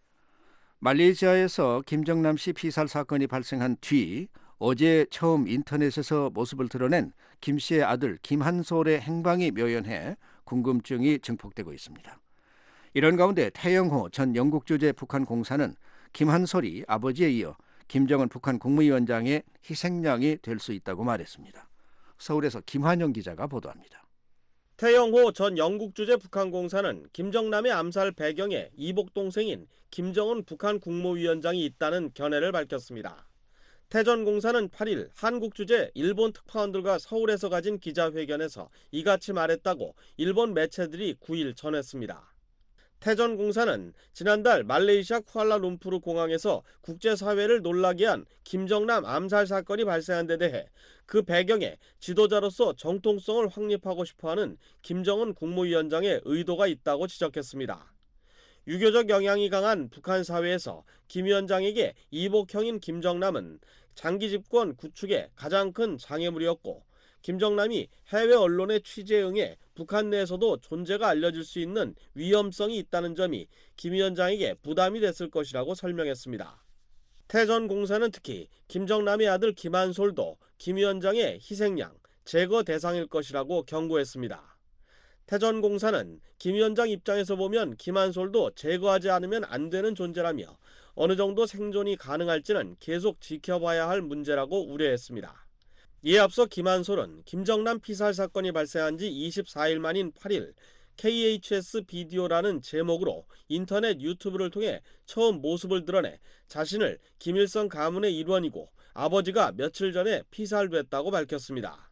말레이시아에서 김정남 씨 피살 사건이 발생한 뒤 어제 처음 인터넷에서 모습을 드러낸 김 씨의 아들 김한솔의 행방이 묘연해 궁금증이 증폭되고 있습니다. 이런 가운데 태영호 전 영국 주재 북한 공사는 김한솔이 아버지에 이어 김정은 북한 국무위원장의 희생양이 될 수 있다고 말했습니다. 서울에서 김환영 기자가 보도합니다. 태영호 전 영국 주재 북한 공사는 김정남의 암살 배경에 이복 동생인 김정은 북한 국무위원장이 있다는 견해를 밝혔습니다. 태 전 공사는 팔 일 한국 주재 일본 특파원들과 서울에서 가진 기자회견에서 이같이 말했다고 일본 매체들이 구 일 전했습니다. 태 전 공사는 지난달 말레이시아 쿠알라룸푸르 공항에서 국제사회를 놀라게 한 김정남 암살 사건이 발생한 데 대해 그 배경에 지도자로서 정통성을 확립하고 싶어하는 김정은 국무위원장의 의도가 있다고 지적했습니다. 유교적 영향이 강한 북한 사회에서 김 위원장에게 이복형인 김정남은 장기 집권 구축의 가장 큰 장애물이었고 김정남이 해외 언론의 취재에 응해 북한 내에서도 존재가 알려질 수 있는 위험성이 있다는 점이 김 위원장에게 부담이 됐을 것이라고 설명했습니다. 태 전 공사는 특히 김정남의 아들 김한솔도 김 위원장의 희생양, 제거 대상일 것이라고 경고했습니다. 태 전 공사는 김 위원장 입장에서 보면 김한솔도 제거하지 않으면 안 되는 존재라며 어느 정도 생존이 가능할지는 계속 지켜봐야 할 문제라고 우려했습니다. 이에 앞서 김한솔은 김정남 피살 사건이 발생한 지 이십사 일 만인 팔 일 케이에이치에스 비디오라는 제목으로 인터넷 유튜브를 통해 처음 모습을 드러내 자신을 김일성 가문의 일원이고 아버지가 며칠 전에 피살됐다고 밝혔습니다.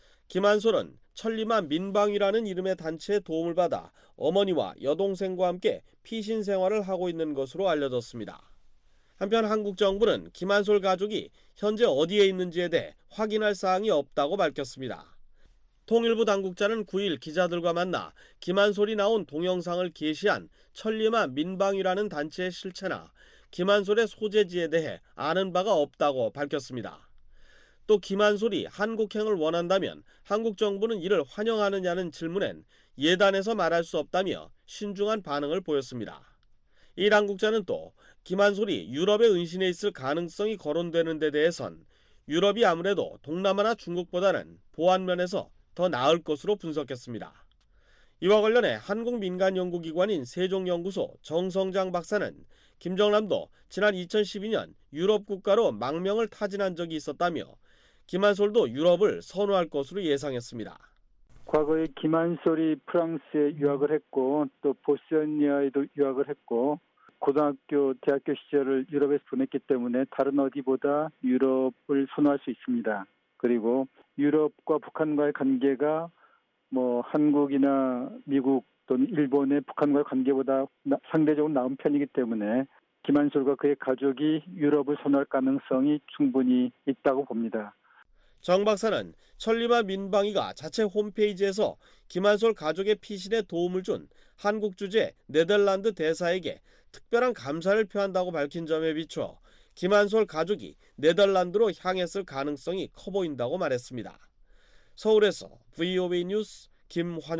김한솔은 천리마 민방위라는 이름의 단체의 도움을 받아 어머니와 여동생과 함께 피신 생활을 하고 있는 것으로 알려졌습니다. 한편 한국 정부는 김한솔 가족이 현재 어디에 있는지에 대해 확인할 사항이 없다고 밝혔습니다. 통일부 당국자는 구 일 기자들과 만나 김한솔이 나온 동영상을 게시한 천리마 민방위라는 단체의 실체나 김한솔의 소재지에 대해 아는 바가 없다고 밝혔습니다. 또 김한솔이 한국행을 원한다면 한국 정부는 이를 환영하느냐는 질문엔 예단해서 말할 수 없다며 신중한 반응을 보였습니다. 이 당국자는 또 김한솔이 유럽에 은신해 있을 가능성이 거론되는 데 대해선 유럽이 아무래도 동남아나 중국보다는 보안 면에서 더 나을 것으로 분석했습니다. 이와 관련해 한국민간연구기관인 세종연구소 정성장 박사는 김정남도 지난 이천십이 년 유럽 국가로 망명을 타진한 적이 있었다며 김한솔도 유럽을 선호할 것으로 예상했습니다. 과거에 김한솔이 프랑스에 유학을 했고 또 보스니아에도 유학을 했고 고등학교, 대학교 시절을 유럽에서 보냈기 때문에 다른 어디보다 유럽을 선호할 수 있습니다. 그리고 유럽과 북한과의 관계가 뭐 한국이나 미국 또는 일본의 북한과의 관계보다 상대적으로 나은 편이기 때문에 김한솔과 그의 가족이 유럽을 선호할 가능성이 충분히 있다고 봅니다. 정 박사는 천리마 민방위가 자체 홈페이지에서 김한솔 가족의 피신에 도움을 준 한국 주재 네덜란드 대사에게 특별한 감사를 표한다고 밝힌 점에 비추어 김한솔 가족이 네덜란드로 향했을 가능성이 커 보인다고 말했습니다. 서울에서 브이오에이 뉴스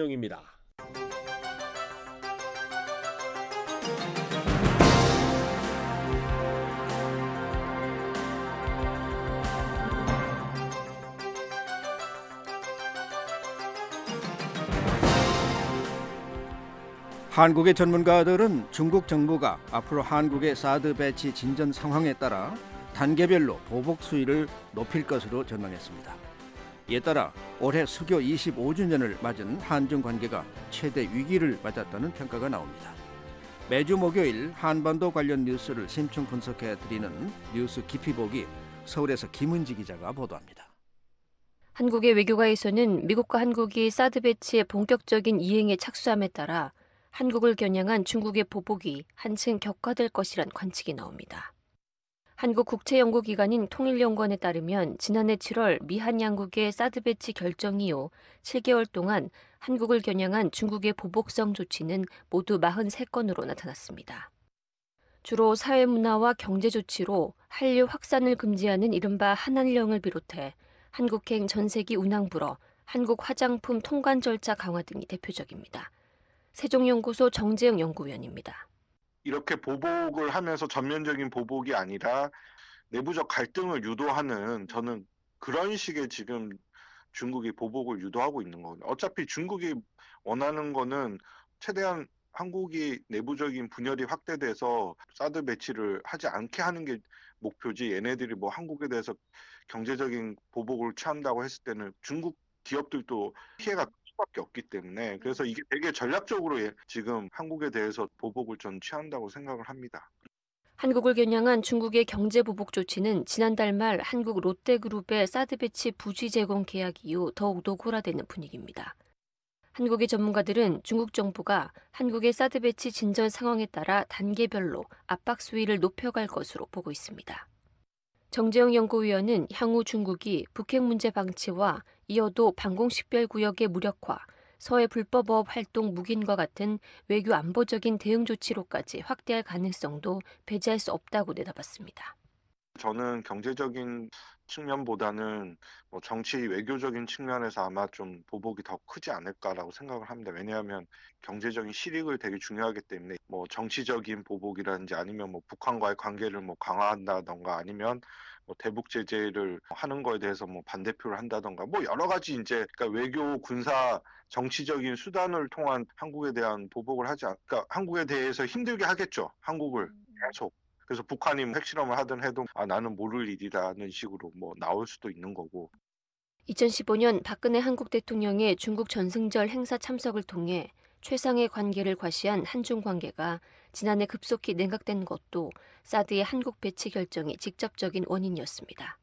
김환용입니다. 한국의 전문가들은 중국 정부가 앞으로 한국의 사드 배치 진전 상황에 따라 단계별로 보복 수위를 높일 것으로 전망했습니다. 이에 따라 올해 수교 이십오 주년을 맞은 한중 관계가 최대 위기를 맞았다는 평가가 나옵니다. 매주 목요일 한반도 관련 뉴스를 심층 분석해드리는 뉴스 깊이 보기, 서울에서 김은지 기자가 보도합니다. 한국의 외교가에서는 미국과 한국이 사드 배치의 본격적인 이행에 착수함에 따라 한국을 겨냥한 중국의 보복이 한층 격화될 것이란 관측이 나옵니다. 한국 국제연구기관인 통일연구원에 따르면 지난해 칠월 미한 양국의 사드 배치 결정 이후 칠 개월 동안 한국을 겨냥한 중국의 보복성 조치는 모두 사십삼 건으로 나타났습니다. 주로 사회문화와 경제 조치로 한류 확산을 금지하는 이른바 한한령을 비롯해 한국행 전세기 운항불어, 한국 화장품 통관 절차 강화 등이 대표적입니다. 세종연구소 정재영 연구위원입니다. 이렇게 보복을 하면서 전면적인 보복이 아니라 내부적 갈등을 유도하는, 저는 그런 식의 지금 중국이 보복을 유도하고 있는 거거든요. 어차피 중국이 원하는 거는 최대한 한국이 내부적인 분열이 확대돼서 사드 배치를 하지 않게 하는 게 목표지, 얘네들이 뭐 한국에 대해서 경제적인 보복을 취한다고 했을 때는 중국 기업들도 피해가 클 수밖에 없기 때문에, 그래서 이게 되게 전략적으로 지금 한국에 대해서 보복을 전 취한다고 생각을 합니다. 한국을 겨냥한 중국의 경제 보복 조치는 지난달 말 한국 롯데그룹의 사드 배치 부지 제공 계약 이후 더욱 노골화되는 분위기입니다. 한국의 전문가들은 중국 정부가 한국의 사드 배치 진전 상황에 따라 단계별로 압박 수위를 높여갈 것으로 보고 있습니다. 정재영 연구위원은 향후 중국이 북핵 문제 방치와 이어도 방공식별구역의 무력화, 서해 불법어업 활동 묵인과 같은 외교 안보적인 대응 조치로까지 확대할 가능성도 배제할 수 없다고 내다봤습니다. 저는 경제적인 측면보다는 뭐 정치 외교적인 측면에서 아마 좀 보복이 더 크지 않을까라고 생각을 합니다. 왜냐하면 경제적인 실익을 되게 중요하기 때문에 뭐 정치적인 보복이라든지 아니면 뭐 북한과의 관계를 뭐 강화한다던가 아니면 뭐 대북 제재를 하는 거에 대해서 뭐 반대표를 한다던가 뭐 여러 가지 이제 그러니까 외교 군사 정치적인 수단을 통한 한국에 대한 보복을 하지 않, 그러니까 한국에 대해서 힘들게 하겠죠. 한국을 계속. 그래서 북한이 핵실험을 하든 해도 아, 나는 모를 일이라는 식으로 뭐 나올 수도 있는 거고. 이천십오 년 박근혜 한국 대통령의 중국 전승절 행사 참석을 통해 최상의 관계를 과시한 한중 관계가 지난해 급속히 냉각된 것도 사드의 한국 배치 결정이 직접적인 원인이었습니다.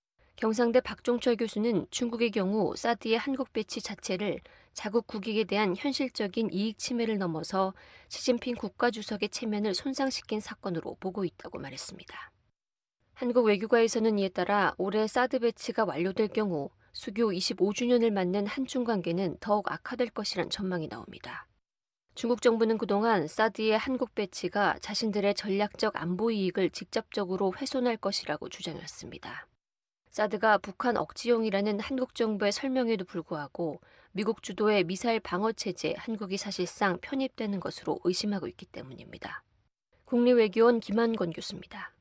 경상대 박종철 교수는 중국의 경우 사드의 한국 배치 자체를 자국 국익에 대한 현실적인 이익 침해를 넘어서 시진핑 국가주석의 체면을 손상시킨 사건으로 보고 있다고 말했습니다. 한국 외교가에서는 이에 따라 올해 사드 배치가 완료될 경우 수교 이십오 주년을 맞는 한중 관계는 더욱 악화될 것이란 전망이 나옵니다. 중국 정부는 그동안 사드의 한국 배치가 자신들의 전략적 안보 이익을 직접적으로 훼손할 것이라고 주장했습니다. 사드가 북한 억지용이라는 한국 정부의 설명에도 불구하고 미국 주도의 미사일 방어 체제에 한국이 사실상 편입되는 것으로 의심하고 있기 때문입니다. 국립외교원 김한권 교수입니다.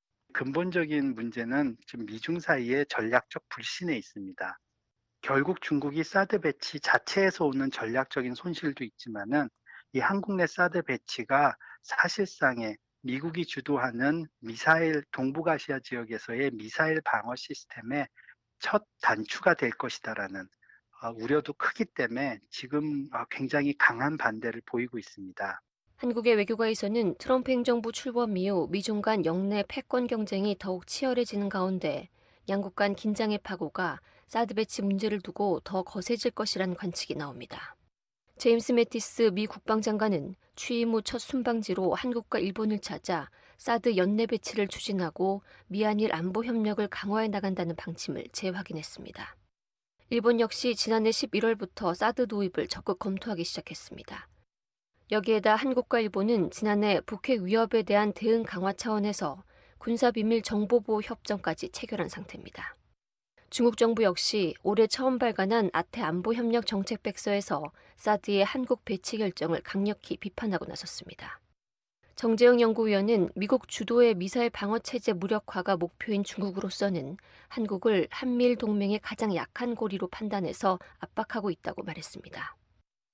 근본적인 문제는 지금 미중 사이의 전략적 불신에 있습니다. 결국 중국이 사드 배치 자체에서 오는 전략적인 손실도 있지만은 이 한국 내 사드 배치가 사실상의 미국이 주도하는 미사일 동북아시아 지역에서의 미사일 방어 시스템의 첫 단추가 될 것이다라는 우려도 크기 때문에 지금 굉장히 강한 반대를 보이고 있습니다. 한국의 외교가에서는 트럼프 행정부 출범 이후 미중 간 영내 패권 경쟁이 더욱 치열해지는 가운데 양국 간 긴장의 파고가 사드 배치 문제를 두고 더 거세질 것이란 관측이 나옵니다. 제임스 매티스 미 국방장관은 취임 후 첫 순방지로 한국과 일본을 찾아 사드 연내 배치를 추진하고 미한일 안보 협력을 강화해 나간다는 방침을 재확인했습니다. 일본 역시 지난해 십일월부터 사드 도입을 적극 검토하기 시작했습니다. 여기에다 한국과 일본은 지난해 북핵 위협에 대한 대응 강화 차원에서 군사비밀 정보보호 협정까지 체결한 상태입니다. 중국 정부 역시 올해 처음 발간한 아태 안보협력 정책백서에서 사드의 한국 배치 결정을 강력히 비판하고 나섰습니다. 정재영 연구위원은 미국 주도의 미사일 방어체제 무력화가 목표인 중국으로서는 한국을 한미일 동맹의 가장 약한 고리로 판단해서 압박하고 있다고 말했습니다.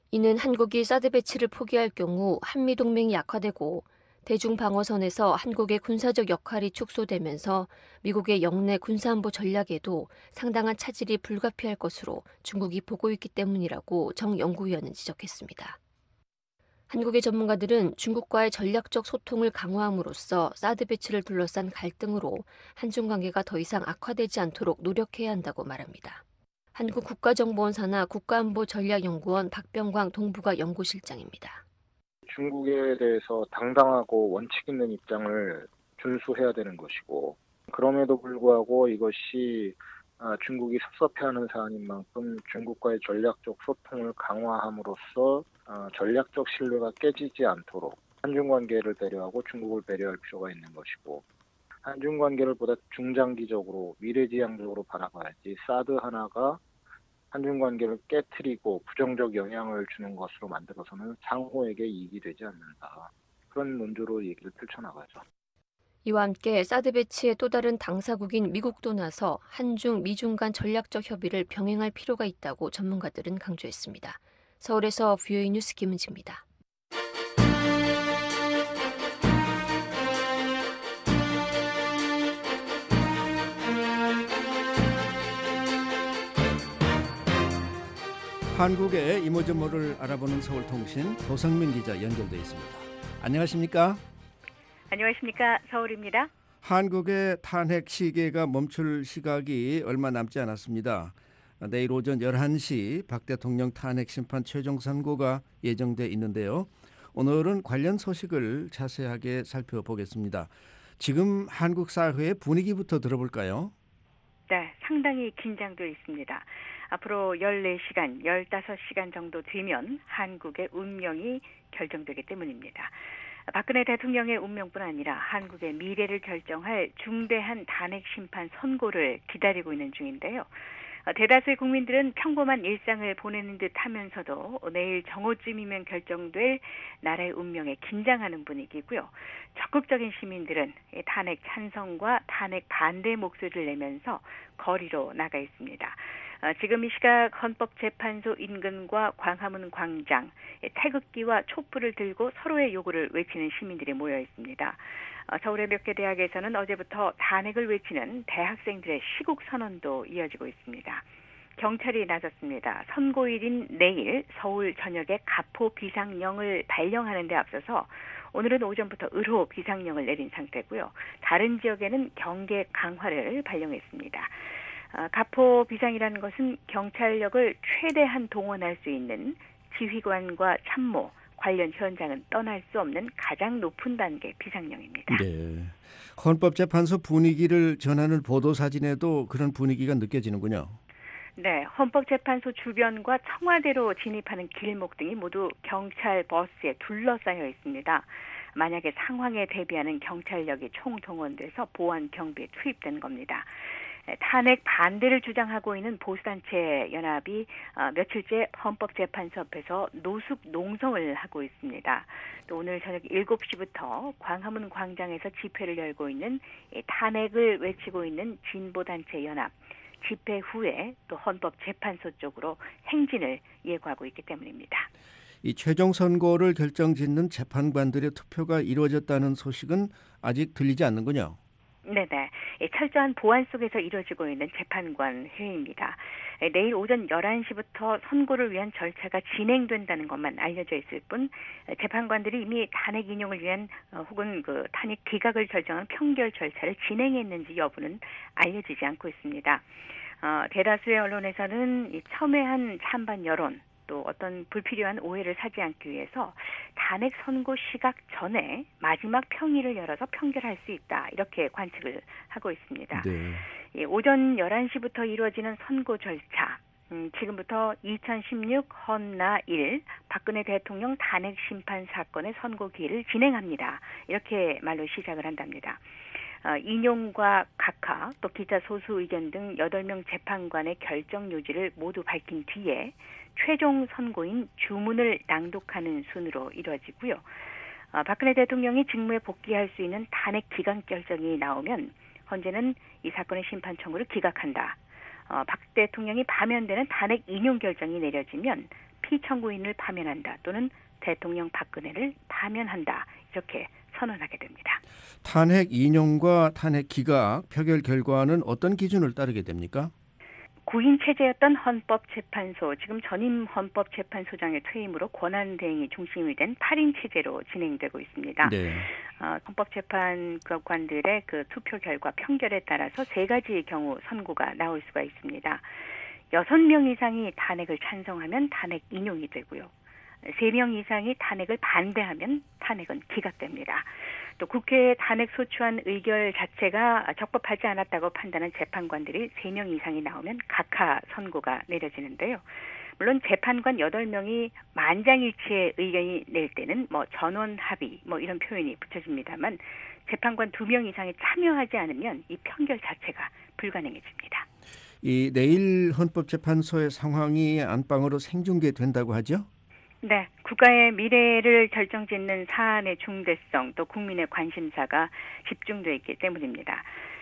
이는 한국이 사드 배치를 포기할 경우 한미동맹이 약화되고 대중방어선에서 한국의 군사적 역할이 축소되면서 미국의 영내 군사안보 전략에도 상당한 차질이 불가피할 것으로 중국이 보고 있기 때문이라고 정 연구위원은 지적했습니다. 한국의 전문가들은 중국과의 전략적 소통을 강화함으로써 사드 배치를 둘러싼 갈등으로 한중 관계가 더 이상 악화되지 않도록 노력해야 한다고 말합니다. 한국국가정보원 산하 국가안보전략연구원 박병광 동북아 연구실장입니다. 중국에 대해서 당당하고 원칙 있는 입장을 준수해야 되는 것이고, 그럼에도 불구하고 이것이 중국이 섭섭해하는 사안인 만큼 중국과의 전략적 소통을 강화함으로써 전략적 신뢰가 깨지지 않도록 한중 관계를 배려하고 중국을 배려할 필요가 있는 것이고, 한중 관계를 보다 중장기적으로 미래지향적으로 바라봐야지 사드 하나가 한중 관계를 깨트리고 부정적 영향을 주는 것으로 만들어서는 상호에게 이익이 되지 않는다. 그런 논조로 얘기를 펼쳐나가죠. 이와 함께 사드 배치의 또 다른 당사국인 미국도 나서 한중, 미중 간 전략적 협의를 병행할 필요가 있다고 전문가들은 강조했습니다. 서울에서 뷰이 뉴스 김은지입니다. 한국의 이모저모를 알아보는 서울통신 도성민 기자 연결돼 있습니다. 안녕하십니까? 안녕하십니까? 서울입니다. 한국의 탄핵 시계가 멈출 시각이 얼마 남지 않았습니다. 내일 오전 열한 시 박 대통령 탄핵 심판 최종 선고가 예정돼 있는데요. 오늘은 관련 소식을 자세하게 살펴보겠습니다. 지금 한국 사회의 분위기부터 들어볼까요? 네, 상당히 긴장돼 있습니다. 앞으로 열네 시간, 열다섯 시간 정도 뒤면 한국의 운명이 결정되기 때문입니다. 박근혜 대통령의 운명뿐 아니라 한국의 미래를 결정할 중대한 탄핵 심판 선고를 기다리고 있는 중인데요. 대다수의 국민들은 평범한 일상을 보내는 듯 하면서도 내일 정오쯤이면 결정될 나라의 운명에 긴장하는 분위기고요. 적극적인 시민들은 탄핵 찬성과 탄핵 반대 목소리를 내면서 거리로 나가 있습니다. 지금 이 시각 헌법재판소 인근과 광화문 광장, 태극기와 촛불을 들고 서로의 요구를 외치는 시민들이 모여 있습니다. 서울의 몇 개 대학에서는 어제부터 탄핵을 외치는 대학생들의 시국 선언도 이어지고 있습니다. 경찰이 나섰습니다. 선고일인 내일 서울 전역에 가포 비상령을 발령하는 데 앞서서 오늘은 오전부터 의료 비상령을 내린 상태고요. 다른 지역에는 경계 강화를 발령했습니다. 가포 비상이라는 것은 경찰력을 최대한 동원할 수 있는 지휘관과 참모, 관련 현장은 떠날 수 없는 가장 높은 단계 비상령입니다. 네, 헌법재판소 분위기를 전하는 보도사진에도 그런 분위기가 느껴지는군요. 네, 헌법재판소 주변과 청와대로 진입하는 길목 등이 모두 경찰 버스에 둘러싸여 있습니다. 만약에 상황에 대비하는 경찰력이 총동원돼서 보안 경비에 투입된 겁니다. 탄핵 반대를 주장하고 있는 보수단체 연합이 며칠째 헌법재판소 앞에서 노숙 농성을 하고 있습니다. 또 오늘 저녁 일곱 시부터 광화문 광장에서 집회를 열고 있는 탄핵을 외치고 있는 진보단체 연합, 집회 후에 또 헌법재판소 쪽으로 행진을 예고하고 있기 때문입니다. 이 최종 선고를 결정짓는 재판관들의 투표가 이루어졌다는 소식은 아직 들리지 않는군요. 네네. 철저한 보안 속에서 이루어지고 있는 재판관 회의입니다. 내일 오전 열한 시부터 선고를 위한 절차가 진행된다는 것만 알려져 있을 뿐 재판관들이 이미 탄핵 인용을 위한 혹은 그 탄핵 기각을 결정한 평결 절차를 진행했는지 여부는 알려지지 않고 있습니다. 어, 대다수의 언론에서는 이 첨예한 찬반 여론 또 어떤 불필요한 오해를 사지 않기 위해서 탄핵 선고 시각 전에 마지막 평의를 열어서 판결할 수 있다 이렇게 관측을 하고 있습니다. 네. 예, 오전 열한 시부터 이루어지는 선고 절차, 음, 지금부터 이천십육 헌나 일 박근혜 대통령 탄핵 심판 사건의 선고기일을 진행합니다. 이렇게 말로 시작을 한답니다. 어, 인용과 각하 또 기자 소수 의견 등 여덟 명 재판관의 결정 요지를 모두 밝힌 뒤에 최종 선고인 주문을 낭독하는 순으로 이루어지고요. 어, 박근혜 대통령이 직무에 복귀할 수 있는 탄핵 기각 결정이 나오면 헌재는 이 사건의 심판 청구를 기각한다. 어, 박 대통령이 파면되는 탄핵 인용 결정이 내려지면 피청구인을 파면한다 또는 대통령 박근혜를 파면한다 이렇게 선언하게 됩니다. 탄핵 인용과 탄핵 기각 표결 결과는 어떤 기준을 따르게 됩니까? 구인 체제였던 헌법재판소, 지금 전임 헌법재판소장의 퇴임으로 권한대행이 중심이 된 팔 인 체제로 진행되고 있습니다. 네. 어, 헌법재판관들의 그 투표 결과 평결에 따라서 세 가지의 경우 선고가 나올 수가 있습니다. 여섯 명 이상이 탄핵을 찬성하면 탄핵 인용이 되고요. 세 명 이상이 탄핵을 반대하면 탄핵은 기각됩니다. 또 국회에 탄핵 소추안 의결 자체가 적법하지 않았다고 판단한 재판관들이 세 명 이상이 나오면 각하 선고가 내려지는데요. 물론 재판관 여덟 명이 만장일치의 의견이 낼 때는 뭐 전원 합의 뭐 이런 표현이 붙여집니다만 재판관 두 명 이상이 참여하지 않으면 이 판결 자체가 불가능해집니다. 이 내일 헌법재판소의 상황이 안방으로 생중계된다고 하죠? 네, 국가의 미래를 결정짓는 사안의 중대성 또 국민의 관심사가 집중되어 있기 때문입니다.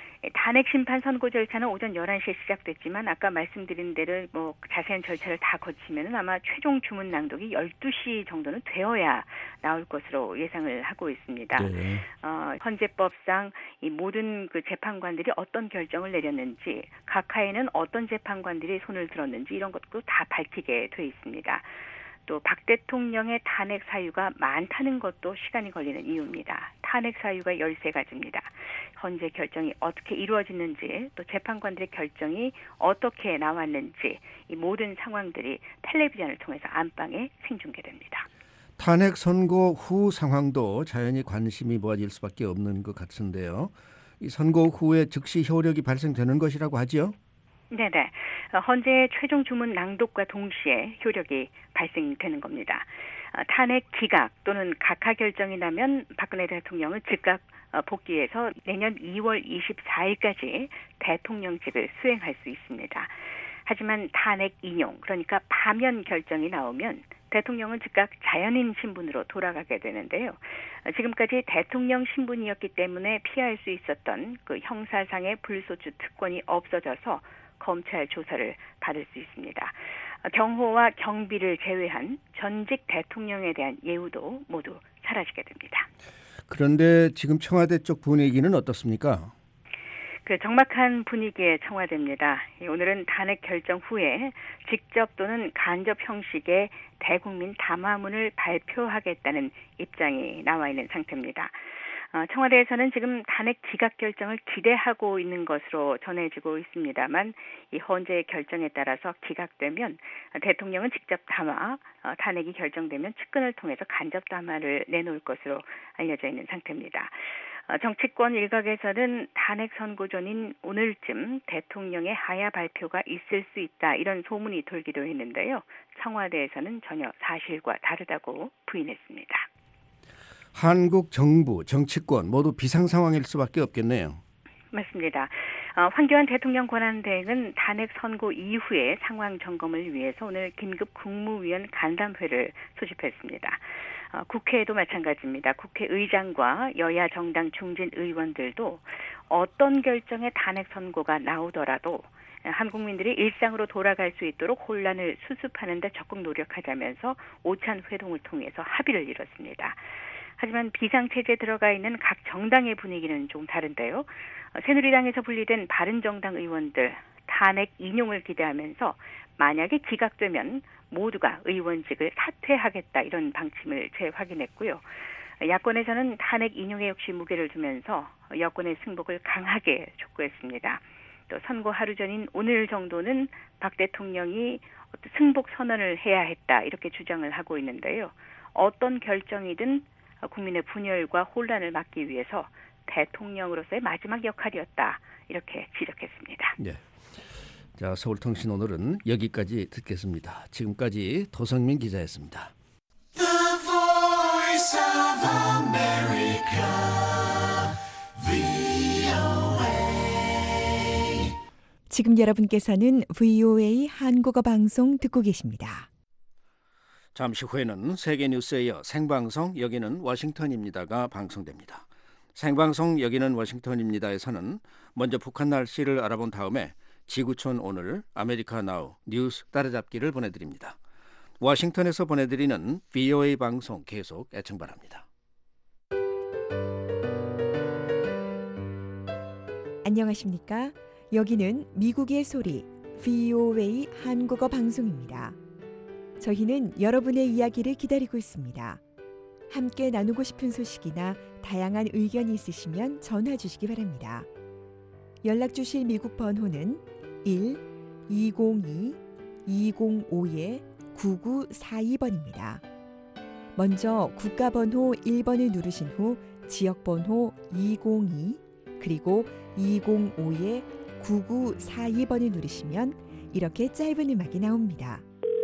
탄핵 심판 선고 절차는 오전 열한 시에 시작됐지만 아까 말씀드린 대로 뭐 자세한 절차를 다 거치면 아마 최종 주문 낭독이 열두 시 정도는 되어야 나올 것으로 예상을 하고 있습니다. 네. 어, 헌재법상 이 모든 그 재판관들이 어떤 결정을 내렸는지 각하에는 어떤 재판관들이 손을 들었는지 이런 것도 다 밝히게 돼 있습니다. 또 박 대통령의 탄핵 사유가 많다는 것도 시간이 걸리는 이유입니다. 탄핵 사유가 열세 가지입니다. 헌재 결정이 어떻게 이루어지는지 또 재판관들의 결정이 어떻게 나왔는지 이 모든 상황들이 텔레비전을 통해서 안방에 생중계됩니다. 탄핵 선고 후 상황도 자연히 관심이 모아질 수밖에 없는 것 같은데요. 이 선고 후에 즉시 효력이 발생되는 것이라고 하지요? 네네. 헌재의 최종 주문 낭독과 동시에 효력이 발생되는 겁니다. 탄핵 기각 또는 각하 결정이 나면 박근혜 대통령은 즉각 복귀해서 내년 이월 이십사일까지 대통령직을 수행할 수 있습니다. 하지만 탄핵 인용, 그러니까 파면 결정이 나오면 대통령은 즉각 자연인 신분으로 돌아가게 되는데요. 지금까지 대통령 신분이었기 때문에 피할 수 있었던 그 형사상의 불소추 특권이 없어져서 검찰 조사를 받을 수 있습니다. 경호와 경비를 제외한 전직 대통령에 대한 예우도 모두 사라지게 됩니다. 그런데 지금 청와대 쪽 분위기는 어떻습니까? 그 적막한 분위기의 청와대입니다. 오늘은 탄핵 결정 후에 직접 또는 간접 형식의 대국민 담화문을 발표하겠다는 입장이 나와 있는 상태입니다. 청와대에서는 지금 탄핵 기각 결정을 기대하고 있는 것으로 전해지고 있습니다만 이 헌재의 결정에 따라서 기각되면 대통령은 직접 담화, 탄핵이 결정되면 측근을 통해서 간접 담화를 내놓을 것으로 알려져 있는 상태입니다. 정치권 일각에서는 탄핵 선고 전인 오늘쯤 대통령의 하야 발표가 있을 수 있다 이런 소문이 돌기도 했는데요. 청와대에서는 전혀 사실과 다르다고 부인했습니다. 한국 정부, 정치권 모두 비상 상황일 수밖에 없겠네요. 맞습니다. 어, 황교안 대통령 권한대행은 탄핵 선고 이후에 상황 점검을 위해서 오늘 긴급 국무위원 간담회를 소집했습니다. 어, 국회에도 마찬가지입니다. 국회의장과 여야 정당 중진 의원들도 어떤 결정의 탄핵 선고가 나오더라도 한국민들이 일상으로 돌아갈 수 있도록 혼란을 수습하는 데 적극 노력하자면서 오찬 회동을 통해서 합의를 이뤘습니다. 하지만 비상체제에 들어가 있는 각 정당의 분위기는 좀 다른데요. 새누리당에서 분리된 바른정당 의원들 탄핵 인용을 기대하면서 만약에 기각되면 모두가 의원직을 사퇴하겠다 이런 방침을 재확인했고요. 야권에서는 탄핵 인용에 역시 무게를 두면서 여권의 승복을 강하게 촉구했습니다. 또 선고 하루 전인 오늘 정도는 박 대통령이 승복 선언을 해야 했다 이렇게 주장을 하고 있는데요. 어떤 결정이든 국민의 분열과 혼란을 막기 위해서 대통령으로서의 마지막 역할이었다 이렇게 지적했습니다. 네. 자, 서울통신 오늘은 여기까지 듣겠습니다. 지금까지 도성민 기자였습니다. The Voice of America, 브이오에이. 지금 여러분께서는 브이오에이 한국어 방송 듣고 계십니다. 잠시 후에는 세계뉴스에 이어 생방송 여기는 워싱턴입니다가 방송됩니다. 생방송 여기는 워싱턴입니다에서는 먼저 북한 날씨를 알아본 다음에 지구촌 오늘, 아메리카 나우, 뉴스 따라잡기를 보내드립니다. 워싱턴에서 보내드리는 브이오에이 방송 계속 애청 바랍니다. 안녕하십니까? 여기는 미국의 소리 브이오에이 한국어 방송입니다. 저희는 여러분의 이야기를 기다리고 있습니다. 함께 나누고 싶은 소식이나 다양한 의견이 있으시면 전화 주시기 바랍니다. 연락 주실 미국 번호는 일 이공이 이공오 구구사이 번입니다. 먼저 국가번호 일 번을 누르신 후 지역번호 이공이 그리고 이공오 구구사이 번을 누르시면 이렇게 짧은 음악이 나옵니다.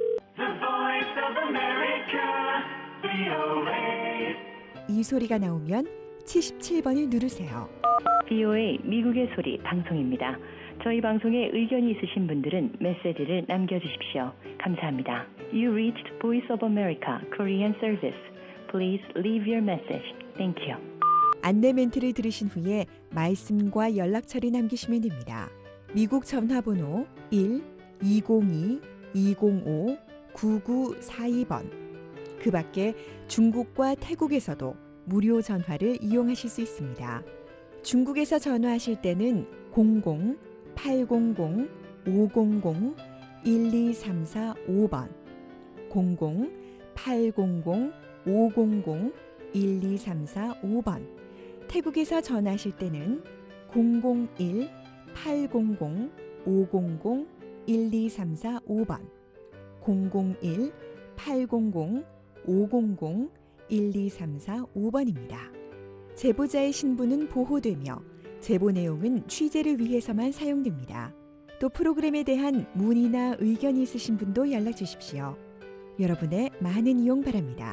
이 소리가 나오면 칠십칠 번을 누르세요. 브이오에이 미국의 소리 방송입니다. 저희 방송에 의견이 있으신 분들은 메시지를 남겨주십시오. 감사합니다. You reached Voice of America Korean Service. Please leave your message. Thank you. 안내 멘트를 들으신 후에 말씀과 연락처를 남기시면 됩니다. 미국 전화번호 일 이공이 이공오 구구사이 번. 그 밖에 중국과 태국에서도 무료 전화를 이용하실 수 있습니다. 중국에서 전화하실 때는 공공 팔공공 오공공 일이삼사오 번, 공공 팔공공 오공공 일이삼사오 번. 태국에서 전화하실 때는 공공일 팔공공 오공공 일이삼사오 번, 공공일 팔공공 오공공 일이삼사오 번입니다. 제보자의 신분은 보호되며 제보 내용은 취재를 위해서만 사용됩니다. 또 프로그램에 대한 문의나 의견이 있으신 분도 연락 주십시오. 여러분의 많은 이용 바랍니다.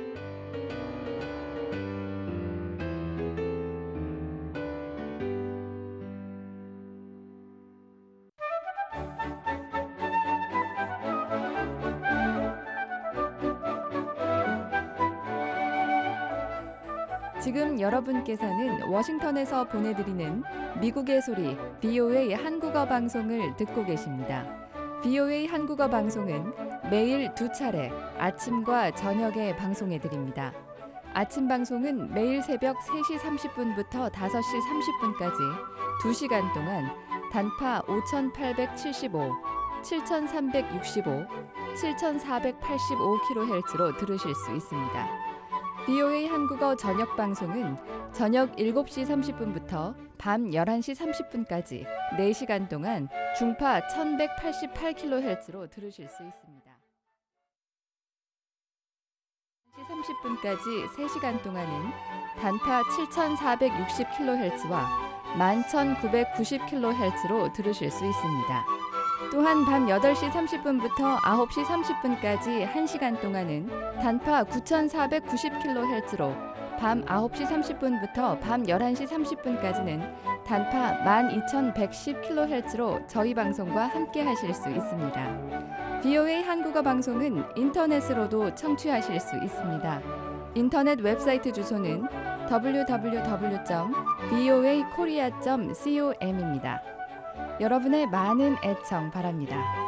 지금 여러분께서는 워싱턴에서 보내드리는 미국의 소리 브이오에이 한국어 방송을 듣고 계십니다. 브이오에이 한국어 방송은 매일 두 차례 아침과 저녁에 방송해드립니다. 아침 방송은 매일 새벽 세 시 삼십 분부터 다섯 시 삼십 분까지 두 시간 동안 단파 오천팔백칠십오, 칠천삼백육십오, 칠천사백팔십오 킬로헤르츠로 들으실 수 있습니다. 브이오에이 한국어 저녁 방송은 저녁 일곱 시 삼십 분부터 밤 열한 시 삼십 분까지 네 시간 동안 중파 천백팔십팔 킬로헤르츠로 들으실 수 있습니다. 삼십 분까지 세 시간 동안은 단파 칠천사백육십 킬로헤르츠와 만 천구백구십 킬로헤르츠로 들으실 수 있습니다. 또한 밤 여덟 시 삼십 분부터 아홉 시 삼십 분까지 한 시간 동안은 단파 구천사백구십 킬로헤르츠로 밤 아홉 시 삼십 분부터 밤 열한 시 삼십 분까지는 단파 만 이천백십 킬로헤르츠로 저희 방송과 함께 하실 수 있습니다. 브이오에이 한국어 방송은 인터넷으로도 청취하실 수 있습니다. 인터넷 웹사이트 주소는 더블유 더블유 더블유 점 브이오에이 코리아 점 com입니다. 여러분의 많은 애청 바랍니다.